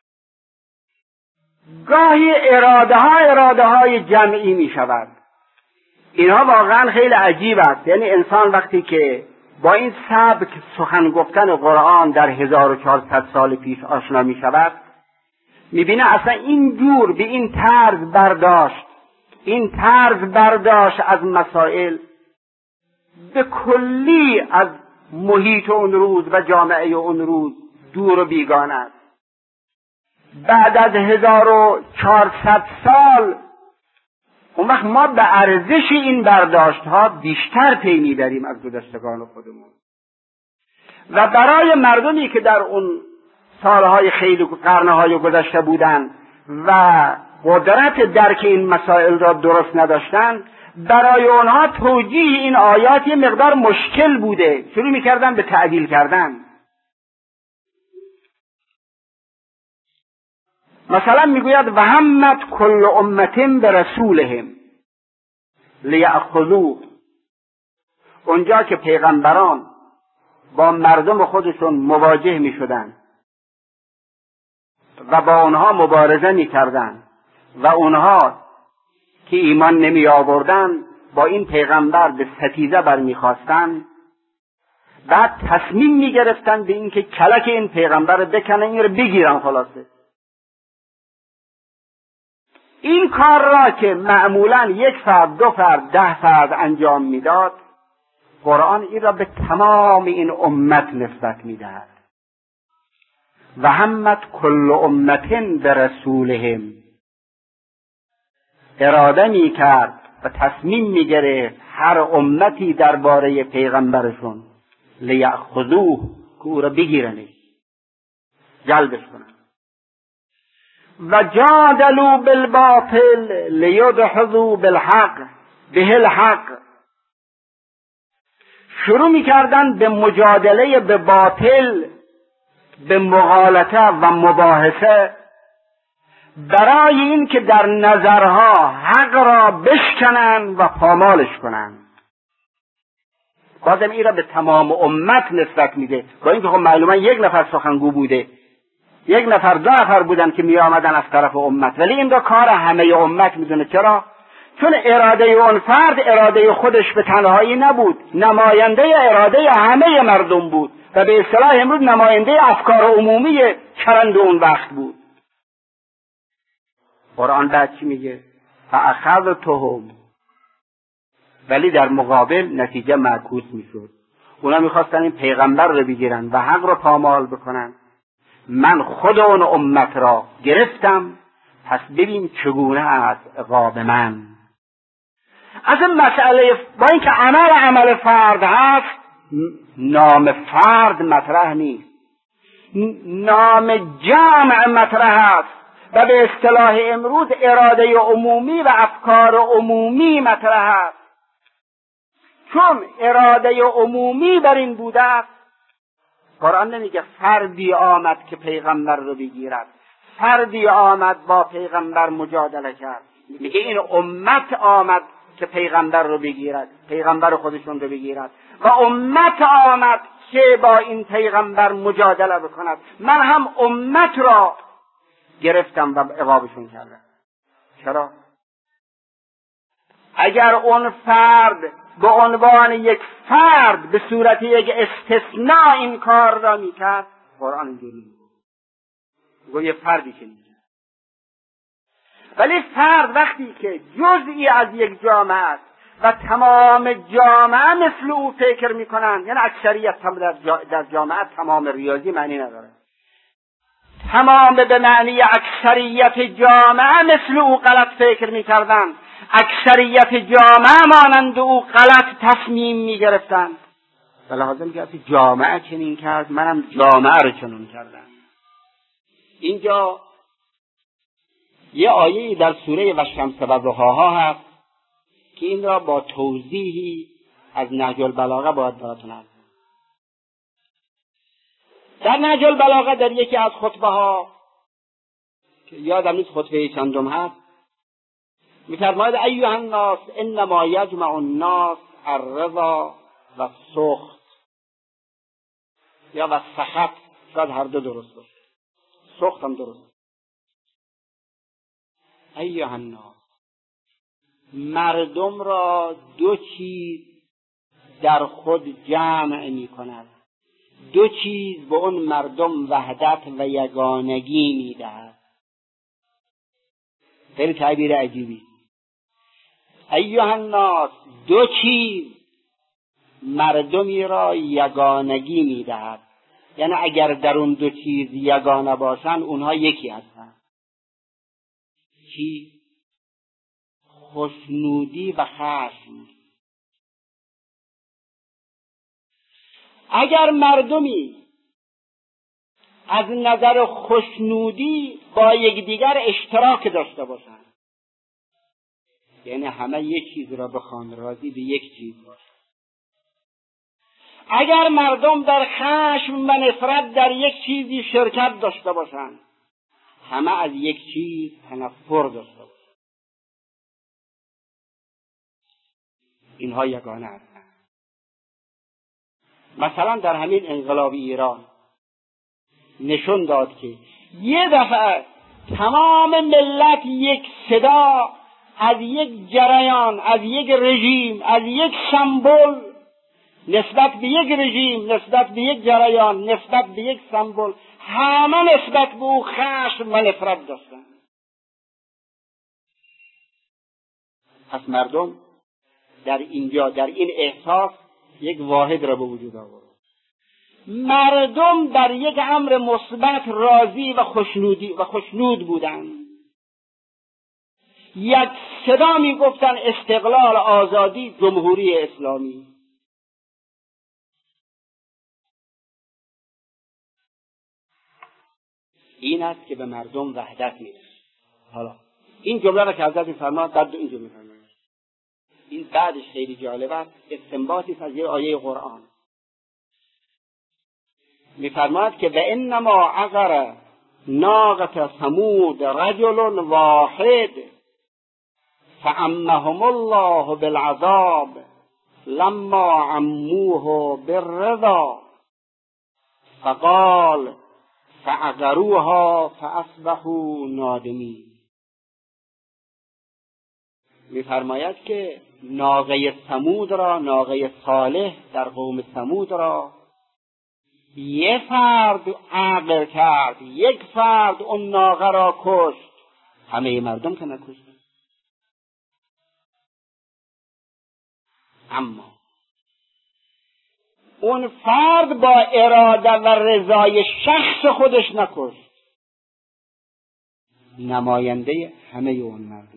گاهی اراده های جمعی می شود. اینها واقعا خیلی عجیب است. یعنی انسان وقتی که با این سبک سخن گفتن قرآن در 1400 سال پیش آشنا می شود، می بینه اصلا این جور به این طرز برداشت این طرز برداشت از مسائل به کلی از محیط اون روز و جامعه اون روز دور و بیگانه است. بعد از 1400 سال اون وقت ما به ارزش این برداشت ها بیشتر پی میبریم از گذشتگان خودمون و برای مردمی که در اون سالهای خیلی قرنهای گذشته بودن و قدرت درک این مسائل را درست نداشتن، برای اونها توجیه این آیات یه مقدار مشکل بوده، شروع میکردن به تعدیل کردن. مثلا میگوید و همت کل امتهم برسولهم لیأخذوه، اونجا که پیغمبران با مردم خودشون مواجه میشدن و با اونها مبارزه میکردن و اونها که ایمان نمی آوردن با این پیغمبر به ستیزه برمیخواستن، بعد تصمیم میگرفتن به اینکه کلک این پیغمبر رو بکنن، این رو بگیرن. خلاصه این کار را که معمولا 1 فرد 2 فرد 10 فرد انجام میداد، قرآن این را به تمام این امت نسبت میدهد. و همت کل امتن برسولهم، اراده میکرد و تصمیم میگرفت هر امتی درباره پیغمبرشون لیأخذوه، که او را بگیرنش، جلبش کنن. و جادلوا بالباطل لیدحضوا بالحق به الحق، شروع میکردن به مجادله به باطل، به مغالطه و مباحثه، برای این که در نظرها حق را بشکنن و پامالش کنن. بازم این را به تمام امت نسبت میده، با اینکه خب معلوما 1 نفر سخنگو بوده، 1 نفر 2 نفر بودن که می آمدن از طرف امت، ولی این را کار همه امت میدونه. چرا؟ چون اراده اون فرد اراده خودش به تنهایی نبود، نماینده اراده همه مردم بود و به اصطلاح امروز نماینده افکار عمومی چرند اون وقت بود. قرآن بعد چی میگه؟ فاخذتهم، ولی در مقابل نتیجه معکوس میشد. اونا میخواستن این پیغمبر رو بگیرن و حق رو پامال بکنن. من خود اون امت را گرفتم، پس ببین چگونه است عقاب من. از این مسئله با اینکه عمل فرد هست، نام فرد مطرح نیست، نام جمع مطرح است و به اصطلاح امروز اراده عمومی و افکار عمومی مطرح است. چون اراده عمومی بر این بوده است، قرآن نمیگه فردی آمد که پیغمبر رو بگیرد، فردی آمد با پیغمبر مجادله کرد، میگه این امت آمد که پیغمبر رو بگیرد، پیغمبر خودشون رو بگیرد، و امت آمد که با این پیغمبر مجادله بکند. من هم امت را گرفتم و عقابشون کردم. چرا؟ اگر اون فرد به عنوان یک فرد به صورت یک استثناء این کار را میکرد، قرآن اینجوری میگه یه فردی که میگه. ولی فرد وقتی که جزئی از یک جامعه است و تمام جامعه مثل او فکر میکنن، یعنی اکثریت در جامعه، تمام ریاضی معنی نداره، تمام به معنی اکثریت جامعه مثل او غلط فکر میکردن، اکثریت جامعه مانند او غلط تصمیم میگرفتند، و لازم میگه جامعه چنین کرد، منم جامعه رو چنین کردم. اینجا یه آیه در سوره والشمس و ضحاها هست که این را با توضیحی از نهج البلاغه باید براتون عرض کنم. در نهج البلاغه در یکی از خطبه ها که یادم نیست خطبه چندم هست، می‌فرماید ایها الناس انما یجمع الناس الرضا و السخط، یا و السخط، شاید هر دو درست باشه، سخط هم درست. ایها الناس، مردم را 2 چیز در خود جمع می‌کند، 2 چیز به اون مردم وحدت و یگانگی می‌دهد. خیلی تعبیر عجیبی. ایها الناس، دو چیز مردمی را یگانگی میدهد. یعنی اگر در اون دو چیز یگانه باشن اونها یکی هستن. چی؟ خوشنودی و خشم. اگر مردمی از نظر خوشنودی با یکدیگر اشتراک داشته باشند، یعنی همه یک چیز را بخوان، راضی به یک چیز باشند. اگر مردم در خشم و نفرت در یک چیزی شرکت داشته باشند، همه از یک چیز تنفر داشته باشند، اینها یگانه هستند. مثلا در همین انقلاب ایران نشون داد که یه دفعه تمام ملت یک صدا از یک جریان، از یک رژیم، از یک سمبل نسبت به یک رژیم، نسبت به یک جریان، نسبت به یک سمبل، همه نسبت به او خشم و نفرت داشتن. پس مردم در اینجا، در این احساس یک واحد را به وجود آورد. مردم در یک امر مثبت راضی و خوشنود بودند. یک صدا می گفتن استقلال، آزادی، جمهوری اسلامی. این است که به مردم وحدت میده. حالا این جمله را که حضرت می‌فرماد، بعد این جمله می‌فرماد، این بعدش خیلی جالب است، استنباطی از یه آیه قرآن. می‌فرماد که و انما عقر ناقة ثمود رجل واحد فعمهم الله بالعذاب لما عموه بالرضا فقال فعقروها فاصبحوا نادمین. می‌فرماید که ناقه ثمود را، ناقه صالح در قوم ثمود را یه فرد عقر کرد، یک فرد اون ناقه را کشت، همه مردم که نکشت. اما اون فرد با اراده و رضای شخص خودش نکشت، نماینده همه اون مردم.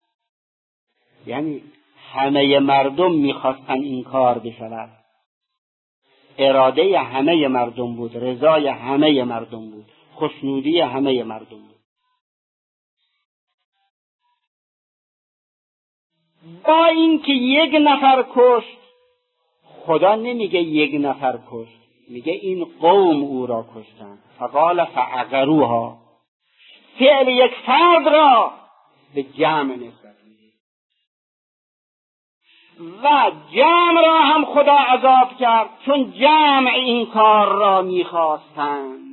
یعنی همه مردم میخواستن این کار بشود، اراده همه مردم بود، رضای همه مردم بود، خوشنودی همه مردم بود. با اینکه یک نفر کشت، خدا نمیگه یک نفر کشت، میگه این قوم او را کشتن. فقال فعقروها، فعل یک فرد را به جمع نسبت میده و جمع را هم خدا عذاب کرد، چون جمع این کار را میخواستند.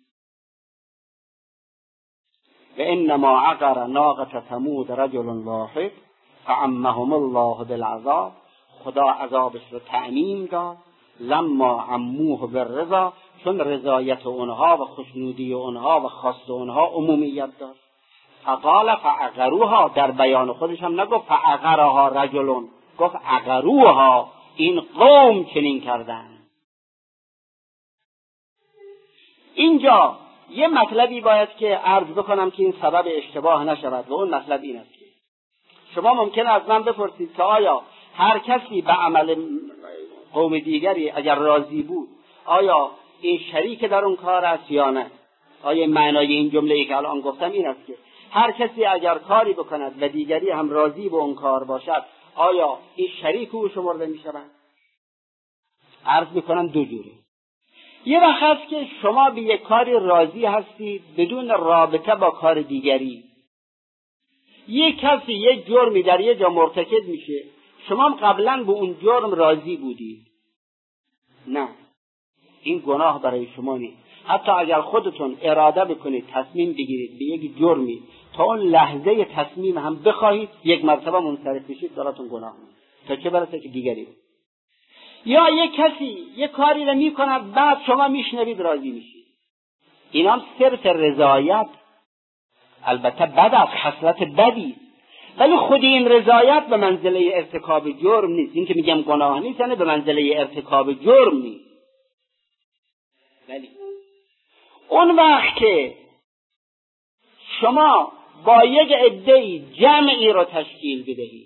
و انما عقر ناقة ثمود رجل واحد فعمهم الله بالعذاب، خدا عذابش رو تعمیم داد. لما عموه بالرضا، چون رضایت اونها و خوشنودی اونها و خواست اونها عمومیت داشت. فقال فعقروها، در بیان خودش هم نگفت فعقرها رجلون، گفت عقروها، این قوم چنین کردن. اینجا یه مطلبی باید که عرض بکنم که این سبب اشتباه نشود و اون مطلب این است که شما ممکنه از من بپرسید که آیا هر کسی به عمل قوم دیگری اگر راضی بود، آیا این شریک در اون کار است یا نه؟ آیا معنای این جمله‌ای که الان گفتم این است که هر کسی اگر کاری بکند و دیگری هم راضی به اون کار باشد، آیا این شریک او شمرده می شود؟ عرض میکنم دو جوره. یه وقت هست که شما به یک کاری راضی هستید بدون رابطه با کار دیگری. یک کسی یک جرمی در یک جا مرتکب میشه، شما هم قبلا به اون جرم راضی بودید، نه، این گناه برای شما نیست. حتی اگر خودتون اراده بکنید تصمیم بگیرید به یک جرمی، تا اون لحظه تصمیم هم بخواهید یک مرتبه منصرف بشید، براتون گناه نیست، تا چه برسه که دیگری. یا یک کسی یک کاری رو میکند، بعد شما میشنوید راضی میشید. اینا هم صرف رضایت، البته بد است، خصلت بدی، ولی خود این رضایت به منزله ارتکاب جرم نیست. این که میگم گناه نیست یعنی به منزله ارتکاب جرم نیست. ولی اون وقت که شما با یک عده‌ای جمعی رو تشکیل بدهید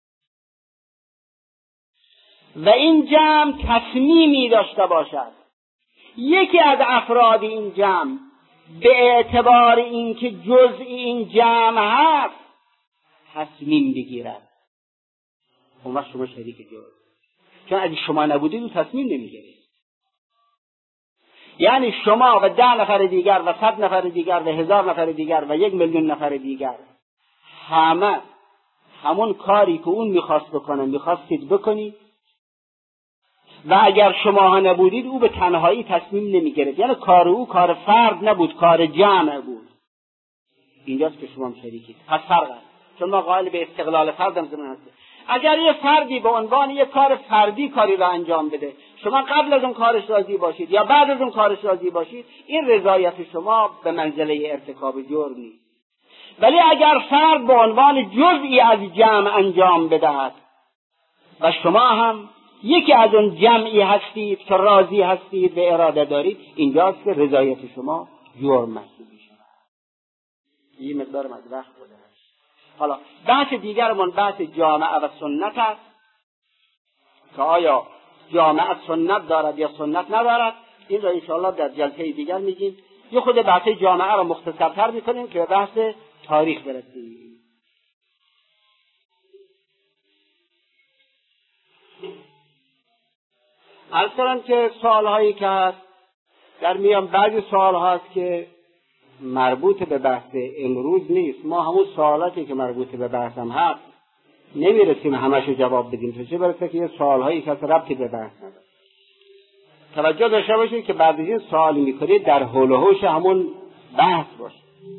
و این جمع تصمیمی داشته باشد، یکی از افراد این جمع به اعتبار اینکه جزئی این جمع هست تصمیم بگیرد، اون وقت شما شریک جرم. چون اگه شما نبودید اون تصمیم نمیگیرید. یعنی شما و 10 نفر دیگر و 100 نفر دیگر و 1000 نفر دیگر و 1,000,000 نفر دیگر همه همون کاری که اون میخواست بکنه میخواستید بکنید و اگر شما نبودید او به تنهایی تصمیم نمیگرفت. یعنی کار او کار فرد نبود، کار جمع بود. اینجاست که شما شریکید. پس فرق است. چون ما قائل به استقلال فرد هستیم. اگر یه فردی به عنوان یه کار فردی کاری را انجام بده، شما قبل از اون کارش راضی باشید یا بعد از اون کارش راضی باشید، این رضایت شما به منزله ارتکاب جرم نیست. ولی اگر فرد به عنوان جزئی از جمع انجام بدهد و شما هم یکی از اون جمعی هستید که راضی هستید و اراده دارید، اینجاست که رضایت شما جرم محسوب میشه. این مقدار از وقت بوده. حالا بحث دیگرمون بحث جامعه و سنت است که آیا جامعه سنت دارد یا سنت ندارد. این را انشاءالله در جلسه دیگر میگیم. یه خود بحث جامعه را مختصرتر میکنیم که به بحث تاریخ برسیم. عرض کنم که سوالهایی که هست در میان بعضی سوال هاست که مربوط به بحث امروز نیست. ما همون سوالاتی که مربوط به بحث هم هست نمیرسیم همشو جواب بدیم، چه برسه که یه سوالهایی که ربطی به بحث نداره. توجه داشته باشید که بعد از این سوال میکنید در حول و حوش همون بحث باشه.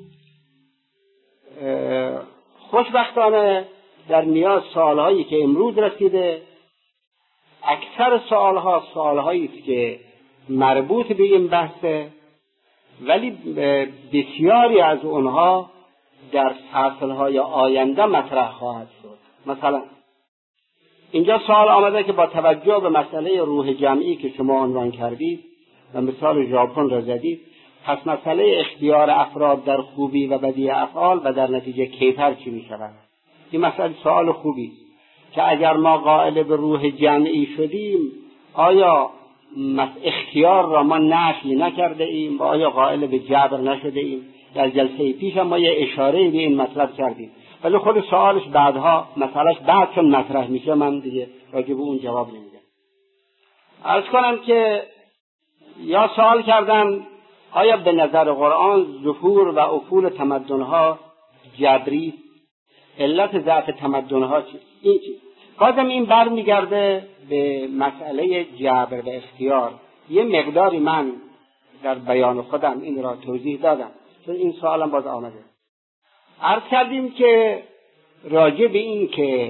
خوشبختانه در میان سوالهایی که امروز رسیده اکثر سوالهایی است که مربوط به این بحثه، ولی بسیاری از اونها در فصلهای آینده مطرح خواهد شد. مثلا اینجا سوال آمده که با توجه به مسئله روح جمعی که شما عنوان کردید و مثال ژاپن را زدید، پس مسئله اختیار افراد در خوبی و بدی افعال و در نتیجه کیفر چی می شود؟ این مسئله سوال خوبی که اگر ما قائل به روح جمعی شدیم، آیا اختیار را ما نفی نکرده ایم و آیا قائل به جبر نشده ایم؟ در جلسه پیش هم ما یه اشاره به این مطلب کردیم، ولی خود سوالش بعدها مسئلهش بعد چون مطرح میشه من دیگه راجع به اون جواب نمیدم. عرض کنم که یا سوال کردن آیا به نظر قرآن ظهور و افول تمدن‌ها جبری، علت ضعف تمدن‌ها چیست؟ بازم این برمیگرده به مسئله جبر و اختیار. یه مقداری من در بیان خودم این را توضیح دادم چون این سوالم باز آمده. عرض کردیم که راجع به این که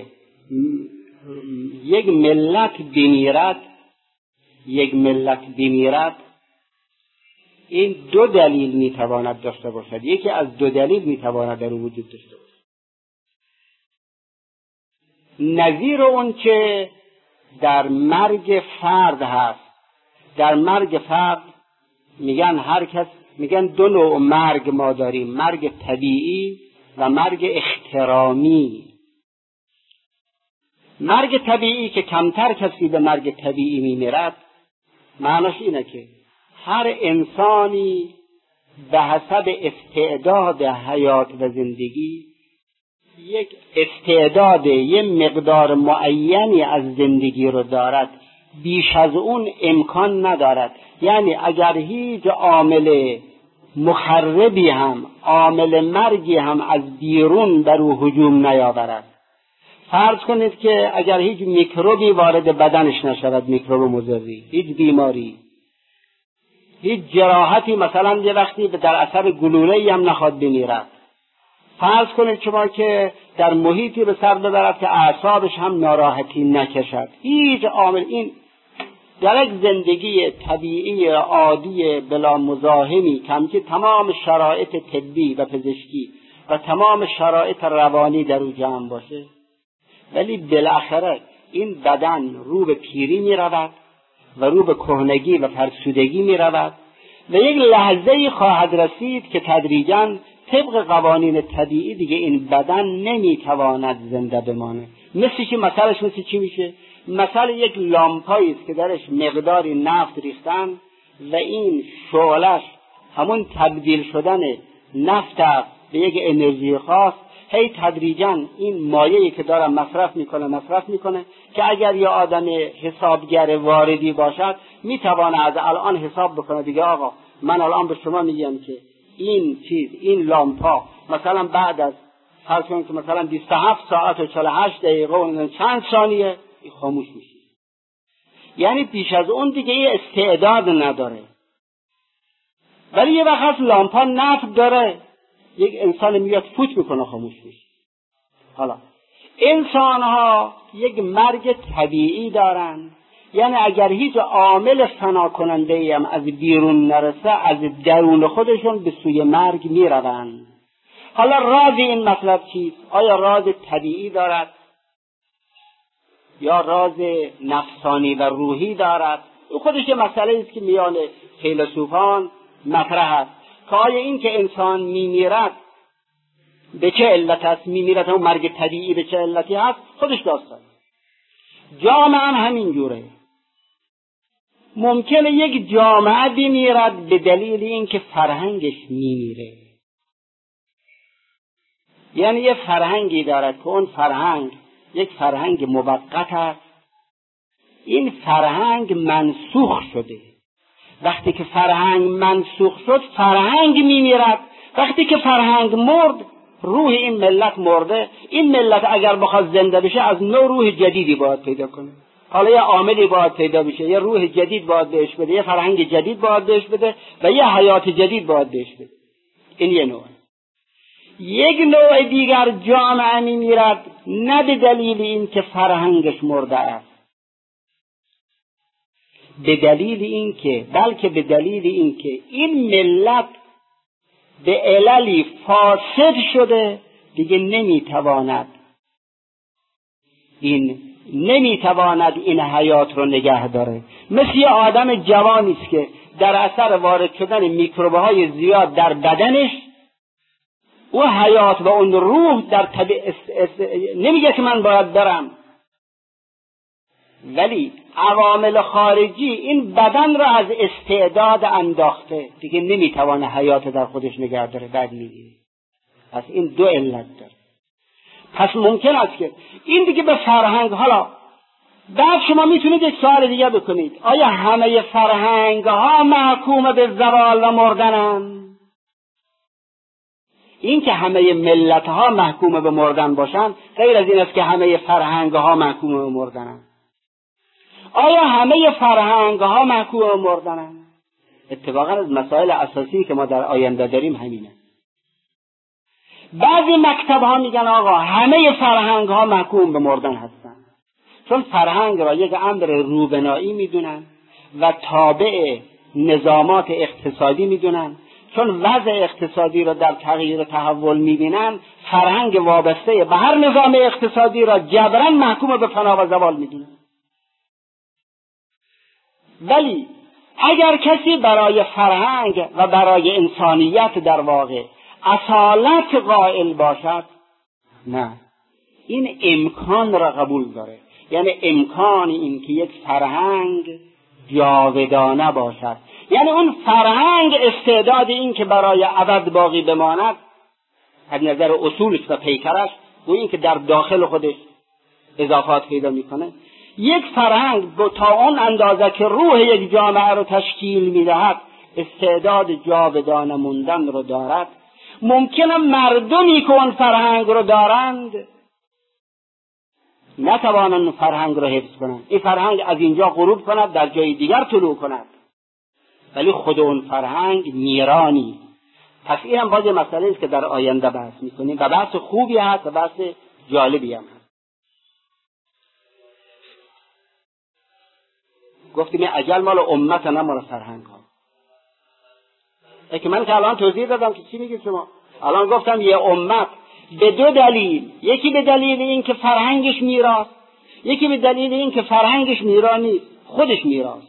یک ملت بمیرد این 2 دلیل میتواند داشته باشد. یکی از 2 دلیل میتواند در وجود داشته باشد. نظیر اون که در مرگ فرد هست. در مرگ فرد میگن 2 نوع مرگ ما داریم، مرگ طبیعی و مرگ احترامی. مرگ طبیعی که کمتر کسی به مرگ طبیعی میمیرد، معناش اینه که هر انسانی به حسب استعداد حیات و زندگی یک استعداد، یک مقدار معینی از زندگی رو دارد، بیش از اون امکان ندارد. یعنی اگر هیچ عامل مخربی هم، عامل مرگی هم از بیرون بر او هجوم نیاورد، فرض کنید که اگر هیچ میکروبی وارد بدنش نشود، میکروب مضری، هیچ بیماری، هیچ جراحتی، مثلا یه وقتی در اثر گلوله‌ای هم نخواد بمیرد، فرض کنید شما که در محیطی به سر ببرد که اعصابش هم ناراحتی نکشد، هیچ عامل، این در یک زندگی طبیعی عادی بلا مزاحمی که تمام شرایط طبی و پزشکی و تمام شرایط روانی در او جمع باشه، ولی بالاخره این بدن رو به پیری می رود و رو به کهنگی و فرسودگی می رود و یک لحظه‌ای خواهد رسید که تدریجاً طبق قوانین طبیعی دیگه این بدن نمی تواند زنده بمانه. مثل چی میشه؟ مثل یک لامپایی است که درش مقداری نفت ریختن و این شعلش همون تبدیل شدن نفت به یک انرژی خاص هی تدریجاً این مایه‌ای که داره مصرف میکنه که اگر یه آدم حسابگر واردی باشد میتونه از الان حساب بکنه دیگه آقا من الان به شما میگم که این لامپا مثلا بعد از فرض کنید که مثلا 27 ساعت و 48 دقیقه و چند ثانیه خاموش میشه. یعنی بیش از اون دیگه یه استعداد نداره. ولی یه وقت لامپا نفت داره، یک انسان میاد فوت میکنه خاموش میشه. حالا انسان ها یک مرگ طبیعی دارن، یعنی اگر هیچ عامل فنا کننده ای هم از بیرون نرسه از درون خودشون به سوی مرگ میروند. حالا راز این مطلب چیست؟ آیا راز طبیعی دارد یا راز نفسانی و روحی دارد؟ این خودش یه مسئله است که میان فیلسوفان مطرح است که آیا این که انسان میمیرد به چه علت است، میمیرد اون مرگ طبیعی به چه علتی هست، خودش داستان. جامعه هم همین جوره. ممکنه یک جامعه بمیرد به دلیل اینکه فرهنگش میمیره. یعنی یه فرهنگی دارد که اون فرهنگ یک فرهنگ موقت است، این فرهنگ منسوخ شده. وقتی که فرهنگ منسوخ شد فرهنگ میمیرد. وقتی که فرهنگ مرد روح این ملت مرده. این ملت اگر بخواد زنده بشه از نو روح جدیدی باید پیدا کنه. حالا یه عاملی باید پیدا بشه، یه روح جدید باید بهش بده، یه فرهنگ جدید باید بهش بده و یه حیات جدید باید بهش بده. این یه نوع. یک نوع دیگر جامعه میمیرد نه به دلیل این که فرهنگش مرده است، بلکه به دلیل این که این ملت به عللی فاسد شده دیگه نمیتواند این حیات رو نگه داره. مثل یه آدم جوانی است که در اثر وارد شدن میکروب‌های زیاد در بدنش او حیات و اون روح در نمیگه که من باید برم، ولی عوامل خارجی این بدن را از استعداد انداخته دیگه نمیتوانه حیات در خودش نگه داره، بعد میگیره. پس این دو علت داره. پس ممکن است که این دیگه به فرهنگ. حالا بعد شما میتونید یک سوال دیگه بکنید، آیا همه فرهنگ ها محکوم به زوال و مردنن؟ این که همه ملت ها محکوم به مردن باشن غیر از این است که همه فرهنگ ها محکوم به مردنن. آیا همه فرهنگ ها محکوم به مردنن؟ اتفاقا از مسائل اساسی که ما در آینده داریم همینه. بعضی مکتب ها میگن آقا همه فرهنگ ها محکوم به مردن هستن، چون فرهنگ را یک امر روبنایی میدونن و تابع نظامات اقتصادی میدونن. چون وضع اقتصادی را در تغییر و تحول میبینن، فرهنگ وابسته به هر نظام اقتصادی را جبران محکوم به فنا و زوال میدونن. ولی اگر کسی برای فرهنگ و برای انسانیت در واقع اصالت قائل باشد، نه، این امکان را قبول داره. یعنی امکان این که یک فرهنگ جاودانه باشد، یعنی اون فرهنگ استعداد این که برای ابد باقی بماند از نظر اصولش و پیکرش و این که در داخل خودش اضافات پیدا میکنه. یک فرهنگ تا اون اندازه که روح یک جامعه رو تشکیل میدهد استعداد جاودانه موندن رو دارد. ممکنه مردمی که اون فرهنگ رو دارند نتوانند فرهنگ رو حفظ کنند. این فرهنگ از اینجا غروب کند در جای دیگر طلوع کند، ولی خود اون فرهنگ نیرانی. پس این هم باز مسئله است که در آینده بحث میکنیم و بحث خوبی هست و بحث جالبی هم هست. گفتیم اجل مال امت نه مال فرهنگ ها. که من که الان توضیح دادم که چی میگید شما؟ الان گفتم یه امت به دو دلیل، یکی به دلیل این که فرهنگش میراست، یکی به دلیل این که فرهنگش میرا نیست، خودش میراست.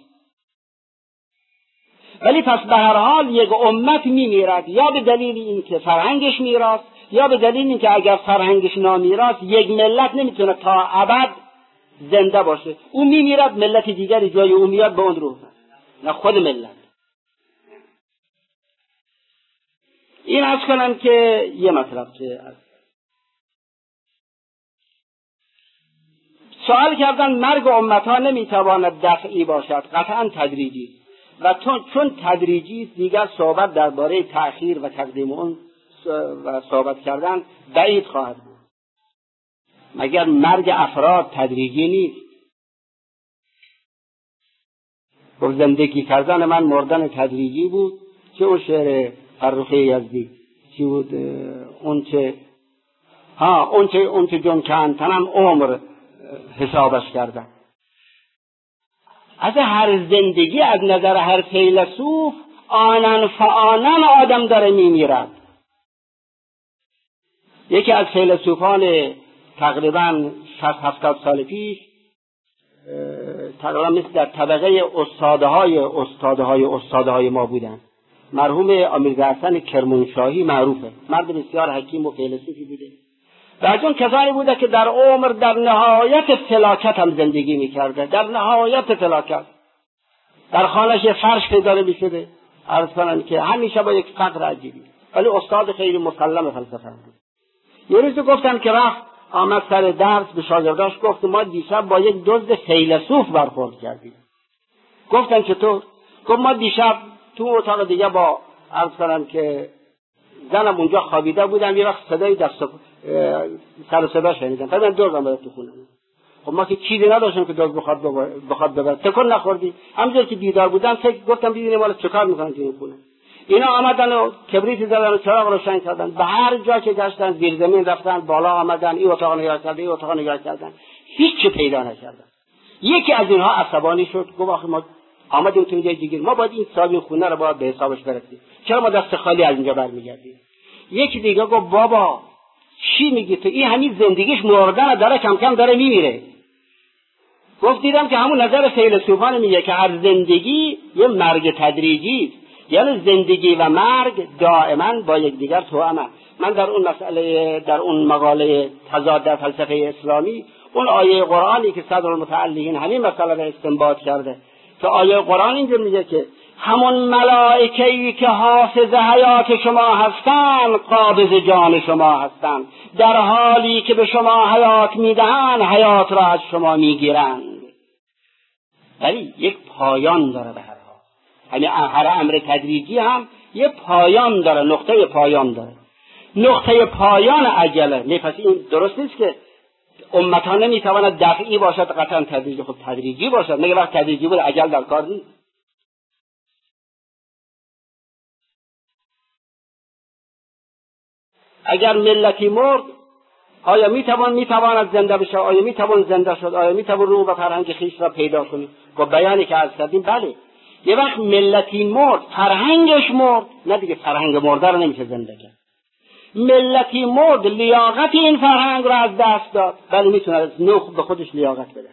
ولی پس به هر حال یک امت میمیرد یا به دلیل این که فرهنگش میراست یا به دلیل این که اگر فرهنگش نامیراست یک ملت نمیتونه تا ابد زنده باشه. اون میمیرد، ملت دیگری جای اون میاد به اون رو، نه خود ملت. این عرض کنم که یه مطلب که سوال کردن مرگ امتها نمیتواند دفعی باشد. قطعا تدریجی و چون تدریجی دیگر صحبت درباره تأخیر و تقدیم اون و صحبت کردن بعید خواهد بود. مگر مرگ افراد تدریجی نیست؟ و زندگی کردن من مردن تدریجی بود. چه اون شعر فرخی یزدی چی بود؟ اون چه جون کهنتنم عمر حسابش کردن. از هر زندگی از نظر هر فیلسوف آنن فآنن آدم داره میمیرد. یکی از فیلسوفان تقریبا 60-70 سال پیش تقریبا مثل در طبقه استادهای ما بودن، مرحوم امیرزا حسن کرمانشاهی معروفه، مرد بسیار حکیم و فیلسوفی بوده و از اون کسانی بوده که در عمر در نهایت فلاکت هم زندگی میکرده، در نهایت فلاکت. در خانهش یه فرش پیدا نمیشده، عرض کنم که همیشه با یک فقر عجیبی، ولی استاد خیلی مسلم فلسفه بود. یه روز گفتم که رفت آمد سر درس به شاگرداش گفت ما دیشب با یک دزد فیلسوف برخورد کردیم. گفتن چطور؟ گفت ما دیشب تو اتاق دیگه با عرض کنم که زنم اونجا خوابیده بودم، یه وقت صدای سر و صدا شنیدم، بعد دزد اومد تو خونه. خب ما که چیزی نداشتیم که دزد بخواد ببره، تکون نخوردی، همونجور که بیدار بودم فکر گفتم ببینیم حالا چیکار میکنن تو این خونه. اینا آمدن و کبریت زدن و چراغ روشن کردن، به هر جا که گشتن زیر زمین رفتن، بالا آمدن، این اتاق نگاه کردن، این اتاق نگاه کردن، هیچ چی پیدا نکردن. یکی از اینها عصبانی شد، گفت آخه ما آمدیم تو اینجا دیگه، ما باید این صاحب خونه رو باید به حسابش برسیم، چرا ما دست خالی از اینجا برمیگردیم؟ یکی دیگه گفت بابا چی میگی تو؟ این همین زندگیش مردن داره، کم کم داره میمیره. گفت دیدم که همون نظر فیلسوفان میگه که هر زندگی یه مرگ تدریجی، یعنی زندگی و مرگ دائما با یکدیگر توأمن. من در اون مقاله تضاد در فلسفه اسلامی اون آیه قرآنی که صدر المتعلقین همین مسئله رو استنباط کرده، که آیه قرآن اینجور میگه که همون ملائکه‌ای که حافظ حیات شما هستند قابض جان شما هستند، در حالی که به شما حیات میدهند حیات را از شما میگیرند. ولی یک پایان داره به هر حال، یعنی هر امر تدریجی هم یه پایان داره، نقطه پایان داره، نقطه پایان عجله. نه پس این درست نیست که امتها نمیتواند دفعی باشد، قطعا تدریجی. خود تدریجی باشد، مگه وقت تدریجی بود عجل در کار نیست؟ اگر ملتی مرد آیا میتواند زنده بشه؟ آیا میتوان زنده شد؟ آیا میتوان روح و فرهنگ خویش را پیدا کنید؟ با بیانی که عرض کردیم بله. یه وقت ملتی مرد، فرهنگش مرد، نه دیگه فرهنگ مرده رو نمیشه زنده کرد. ملتی مرد، لیاقت این فرهنگ را از دست داد، ولی میتونه از نو به خودش لیاقت بده.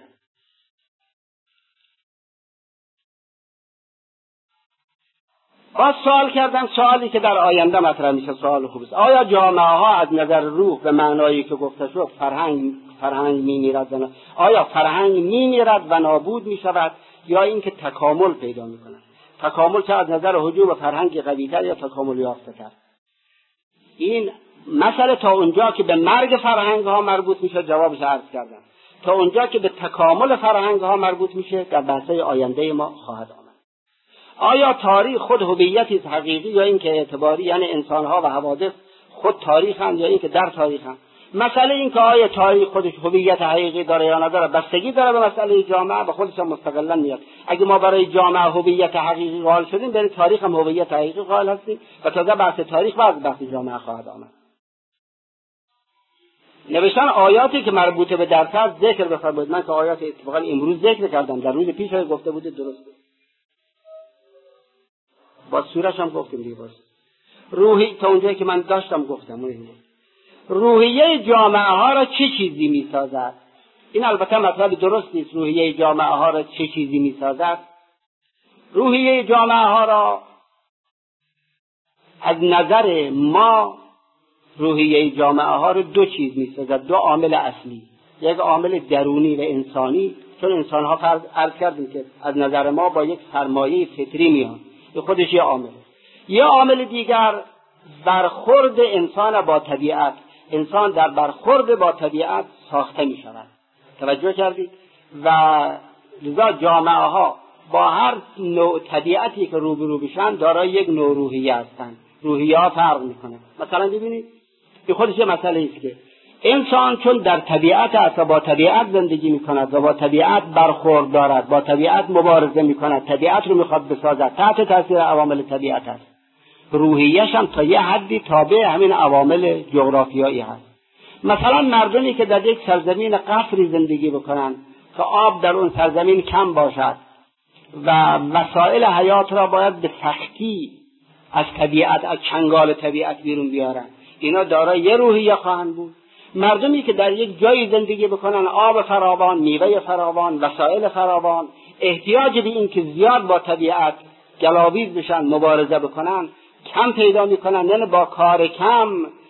باز سوال کردم، سوالی که در آینده مطرح میشه، سوال خوبه. آیا جامعه ها از نظر روح به معنایی که گفته شد فرهنگ میمیرد؟ آیا فرهنگ میمیرد و نابود میشود یا اینکه تکامل پیدا میکند؟ تکامل چه از نظر هجوم فرهنگ قوی‌تر یا تکامل یافته‌تر؟ این مسئله تا اونجا که به مرگ فرهنگ ها مربوط میشه جوابش عرض کردم. تا اونجا که به تکامل فرهنگ ها مربوط میشه در بحث‌های آینده ما خواهد آمد. آیا تاریخ خود هویتی حقیقی یا اینکه اعتباری، یعنی انسان‌ها و حوادث خود تاریخ‌اند یا اینکه در تاریخ‌اند؟ مسئله این که آیا تاریخ خودش هویت حقیقی داره یا نداره بستگی داره به مسئله جامعه و خودش هم مستقلاً میاد. اگه ما برای جامعه هویت حقیقی قائل شدیم، برای تاریخ هم هویت حقیقی قائل هستیم و تازه بحث تاریخ بعد بحث جامعه خواهد آمد. نوشتن آیاتی که مربوط به درس است ذکر بفرمایید. من که آیات اتفاقاً امروز ذکر کردم، در روز پیش گفته بودید، درسته؟ با سورش هم گفتیم دیگه. تا اونجایی که من داشتم گفتم روحیه جامعه ها را چه چیزی میسازد؟ این البته مطلب درست نیست. روحیه جامعه ها را چه چیزی میسازد؟ روحیه جامعه ها را از نظر ما روحیه جامعه ها را دو چیز میسازد، دو عامل اصلی. یک عامل درونی و انسانی، چون انسان ها عرض کردیم که از نظر ما با یک سرمایه فطری میان، این خودش یه عامل. یه عامل دیگر برخورد انسان با طبیعت. انسان در برخورد با طبیعت ساخته می شود. توجه کردید؟ و لذا جامعه ها با هر نوع طبیعتی که روبرو بشن دارای یک نوع روحیه هستند. روحیه ها فرق میکنه. مثلا ببینید این خودش یه مسئله است که انسان چون در طبیعت است و با طبیعت زندگی میکند و با طبیعت برخورد دارد، با طبیعت مبارزه میکند، طبیعت رو میخواد بسازد، تحت تاثیر عوامل طبیعت است. روحیه‌ش هم تا یه حدی تابع همین عوامل جغرافیایی هست. مثلا مردمی که در یک سرزمین قفری زندگی بکنند که آب در اون سرزمین کم باشد و وسایل حیات را باید به سختی از طبیعت، از چنگال طبیعت بیرون بیارن، اینا دارای یه روحیه خواهند بود. مردمی که در یک جایی زندگی بکنن، آب فراوان، میوه فراوان، وسایل فراوان، احتیاج به این که زیاد با طبیعت گلاویز بشن، مبارزه بکنن، کم پیدا میکنن، یعنی با کار کم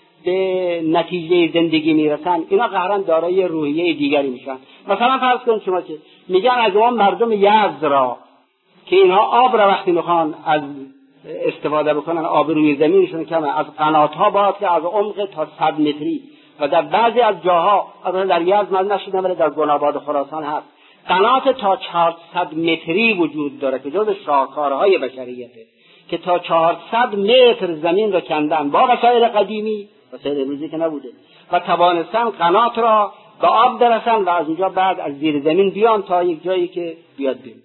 به نتیجه زندگی میرسن، اینا قهرن دارای روحیه دیگری میشن. مثلا فرض کنید شما که میگن از اون مردم یزد را که اینها آب را وقتی میخوان از استفاده بکنن، آب روی زمینشون کمه، از قنات‌ها باید که از عمق تا 100 متری و در بعضی از جاها، البته در یزد من نشدم ولی در گناباد خراسان هست، قنات تا 400 متری وجود داره که جز شاهکارهای بشریته، که تا 400 متر زمین را کندن با وسایل قدیمی، وسایل امروزی که نبوده، و توانستن قنات را به آب برسن و از اونجا بعد از زیر زمین بیان تا یک جایی که بیاد بیم.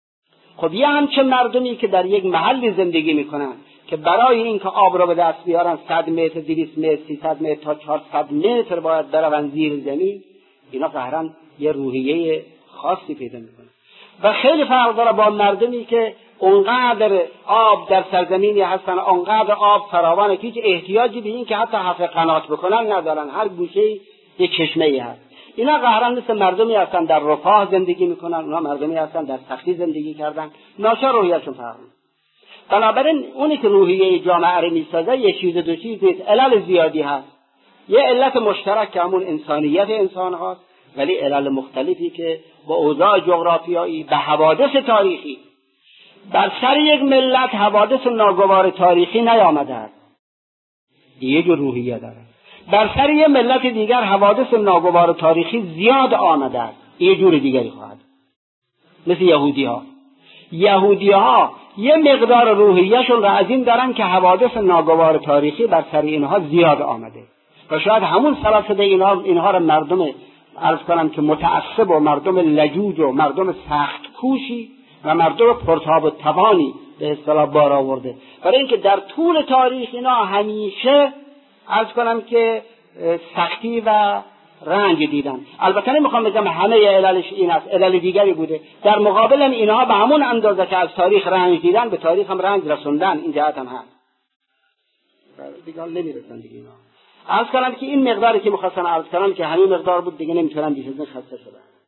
خب یه همچه مردمی که در یک محلی زندگی میکنن که برای این که آب را به دست بیارن 100 متر، 200 متر، 300 متر تا 400 متر باید برون زیر زمین، اینا قهرن یه روحیه خاصی پیدا میکنن و خیلی فرق داره با مردمی که اونقدر آب در سرزمینی هستن، اونقدر آب فراوانه که هیچ احتیاجی به این که حتی حفر قنات بکنن ندارن، هر گوشه یک چشمه‌ای هست. اینا قهرن مثل مردمی هستن در رفاه زندگی میکنن، اونا مردمی هستن در سختی زندگی کردن، ناچار روحیه‌شون فرق میکنه. بنابراین اونی که روحیه جامعه رو میسازه یه چیز دو چیز نیست، علل زیادی هست. یه علت مشترک که همون انسانیت انسان هاست، ولی علل مختلفی که با اوضاع جغرافیایی، به حوادث تاریخی، بر سر یک ملت حوادث ناگوار تاریخی نیامده است، یه جور روحیه داره. بر سر یک ملت دیگر حوادث ناگوار تاریخی زیاد آمده است، یه جور دیگری خواهد. مثل یهودی ها یه مقدار روحیهشون را از این دارن که حوادث ناگوار تاریخی بر سر اینها زیاد آمده و شاید همون سلاسل اینها را مردم عرض کنم که متعصب و مردم لجوج و مردم سخت کوشی و مردم پرتاب و توانی به اصطلاح بار آورده، برای اینکه در طول تاریخ اینا همیشه عرض کنم که سختی و رنج دیدن. البته نمیخوام بگم همه عللش این است، علل دیگری بوده. در مقابل اینها به همون اندازه که از تاریخ رنج دیدن به تاریخ هم رنج رسوندن، این جهت هم هست. دیگه نمیرسن دیگه اینا. عرض کنم که این مقداری که میخواستم عرض کنم که همین مقدار بود، دیگه نمیتونم بیش از این خسته شدم.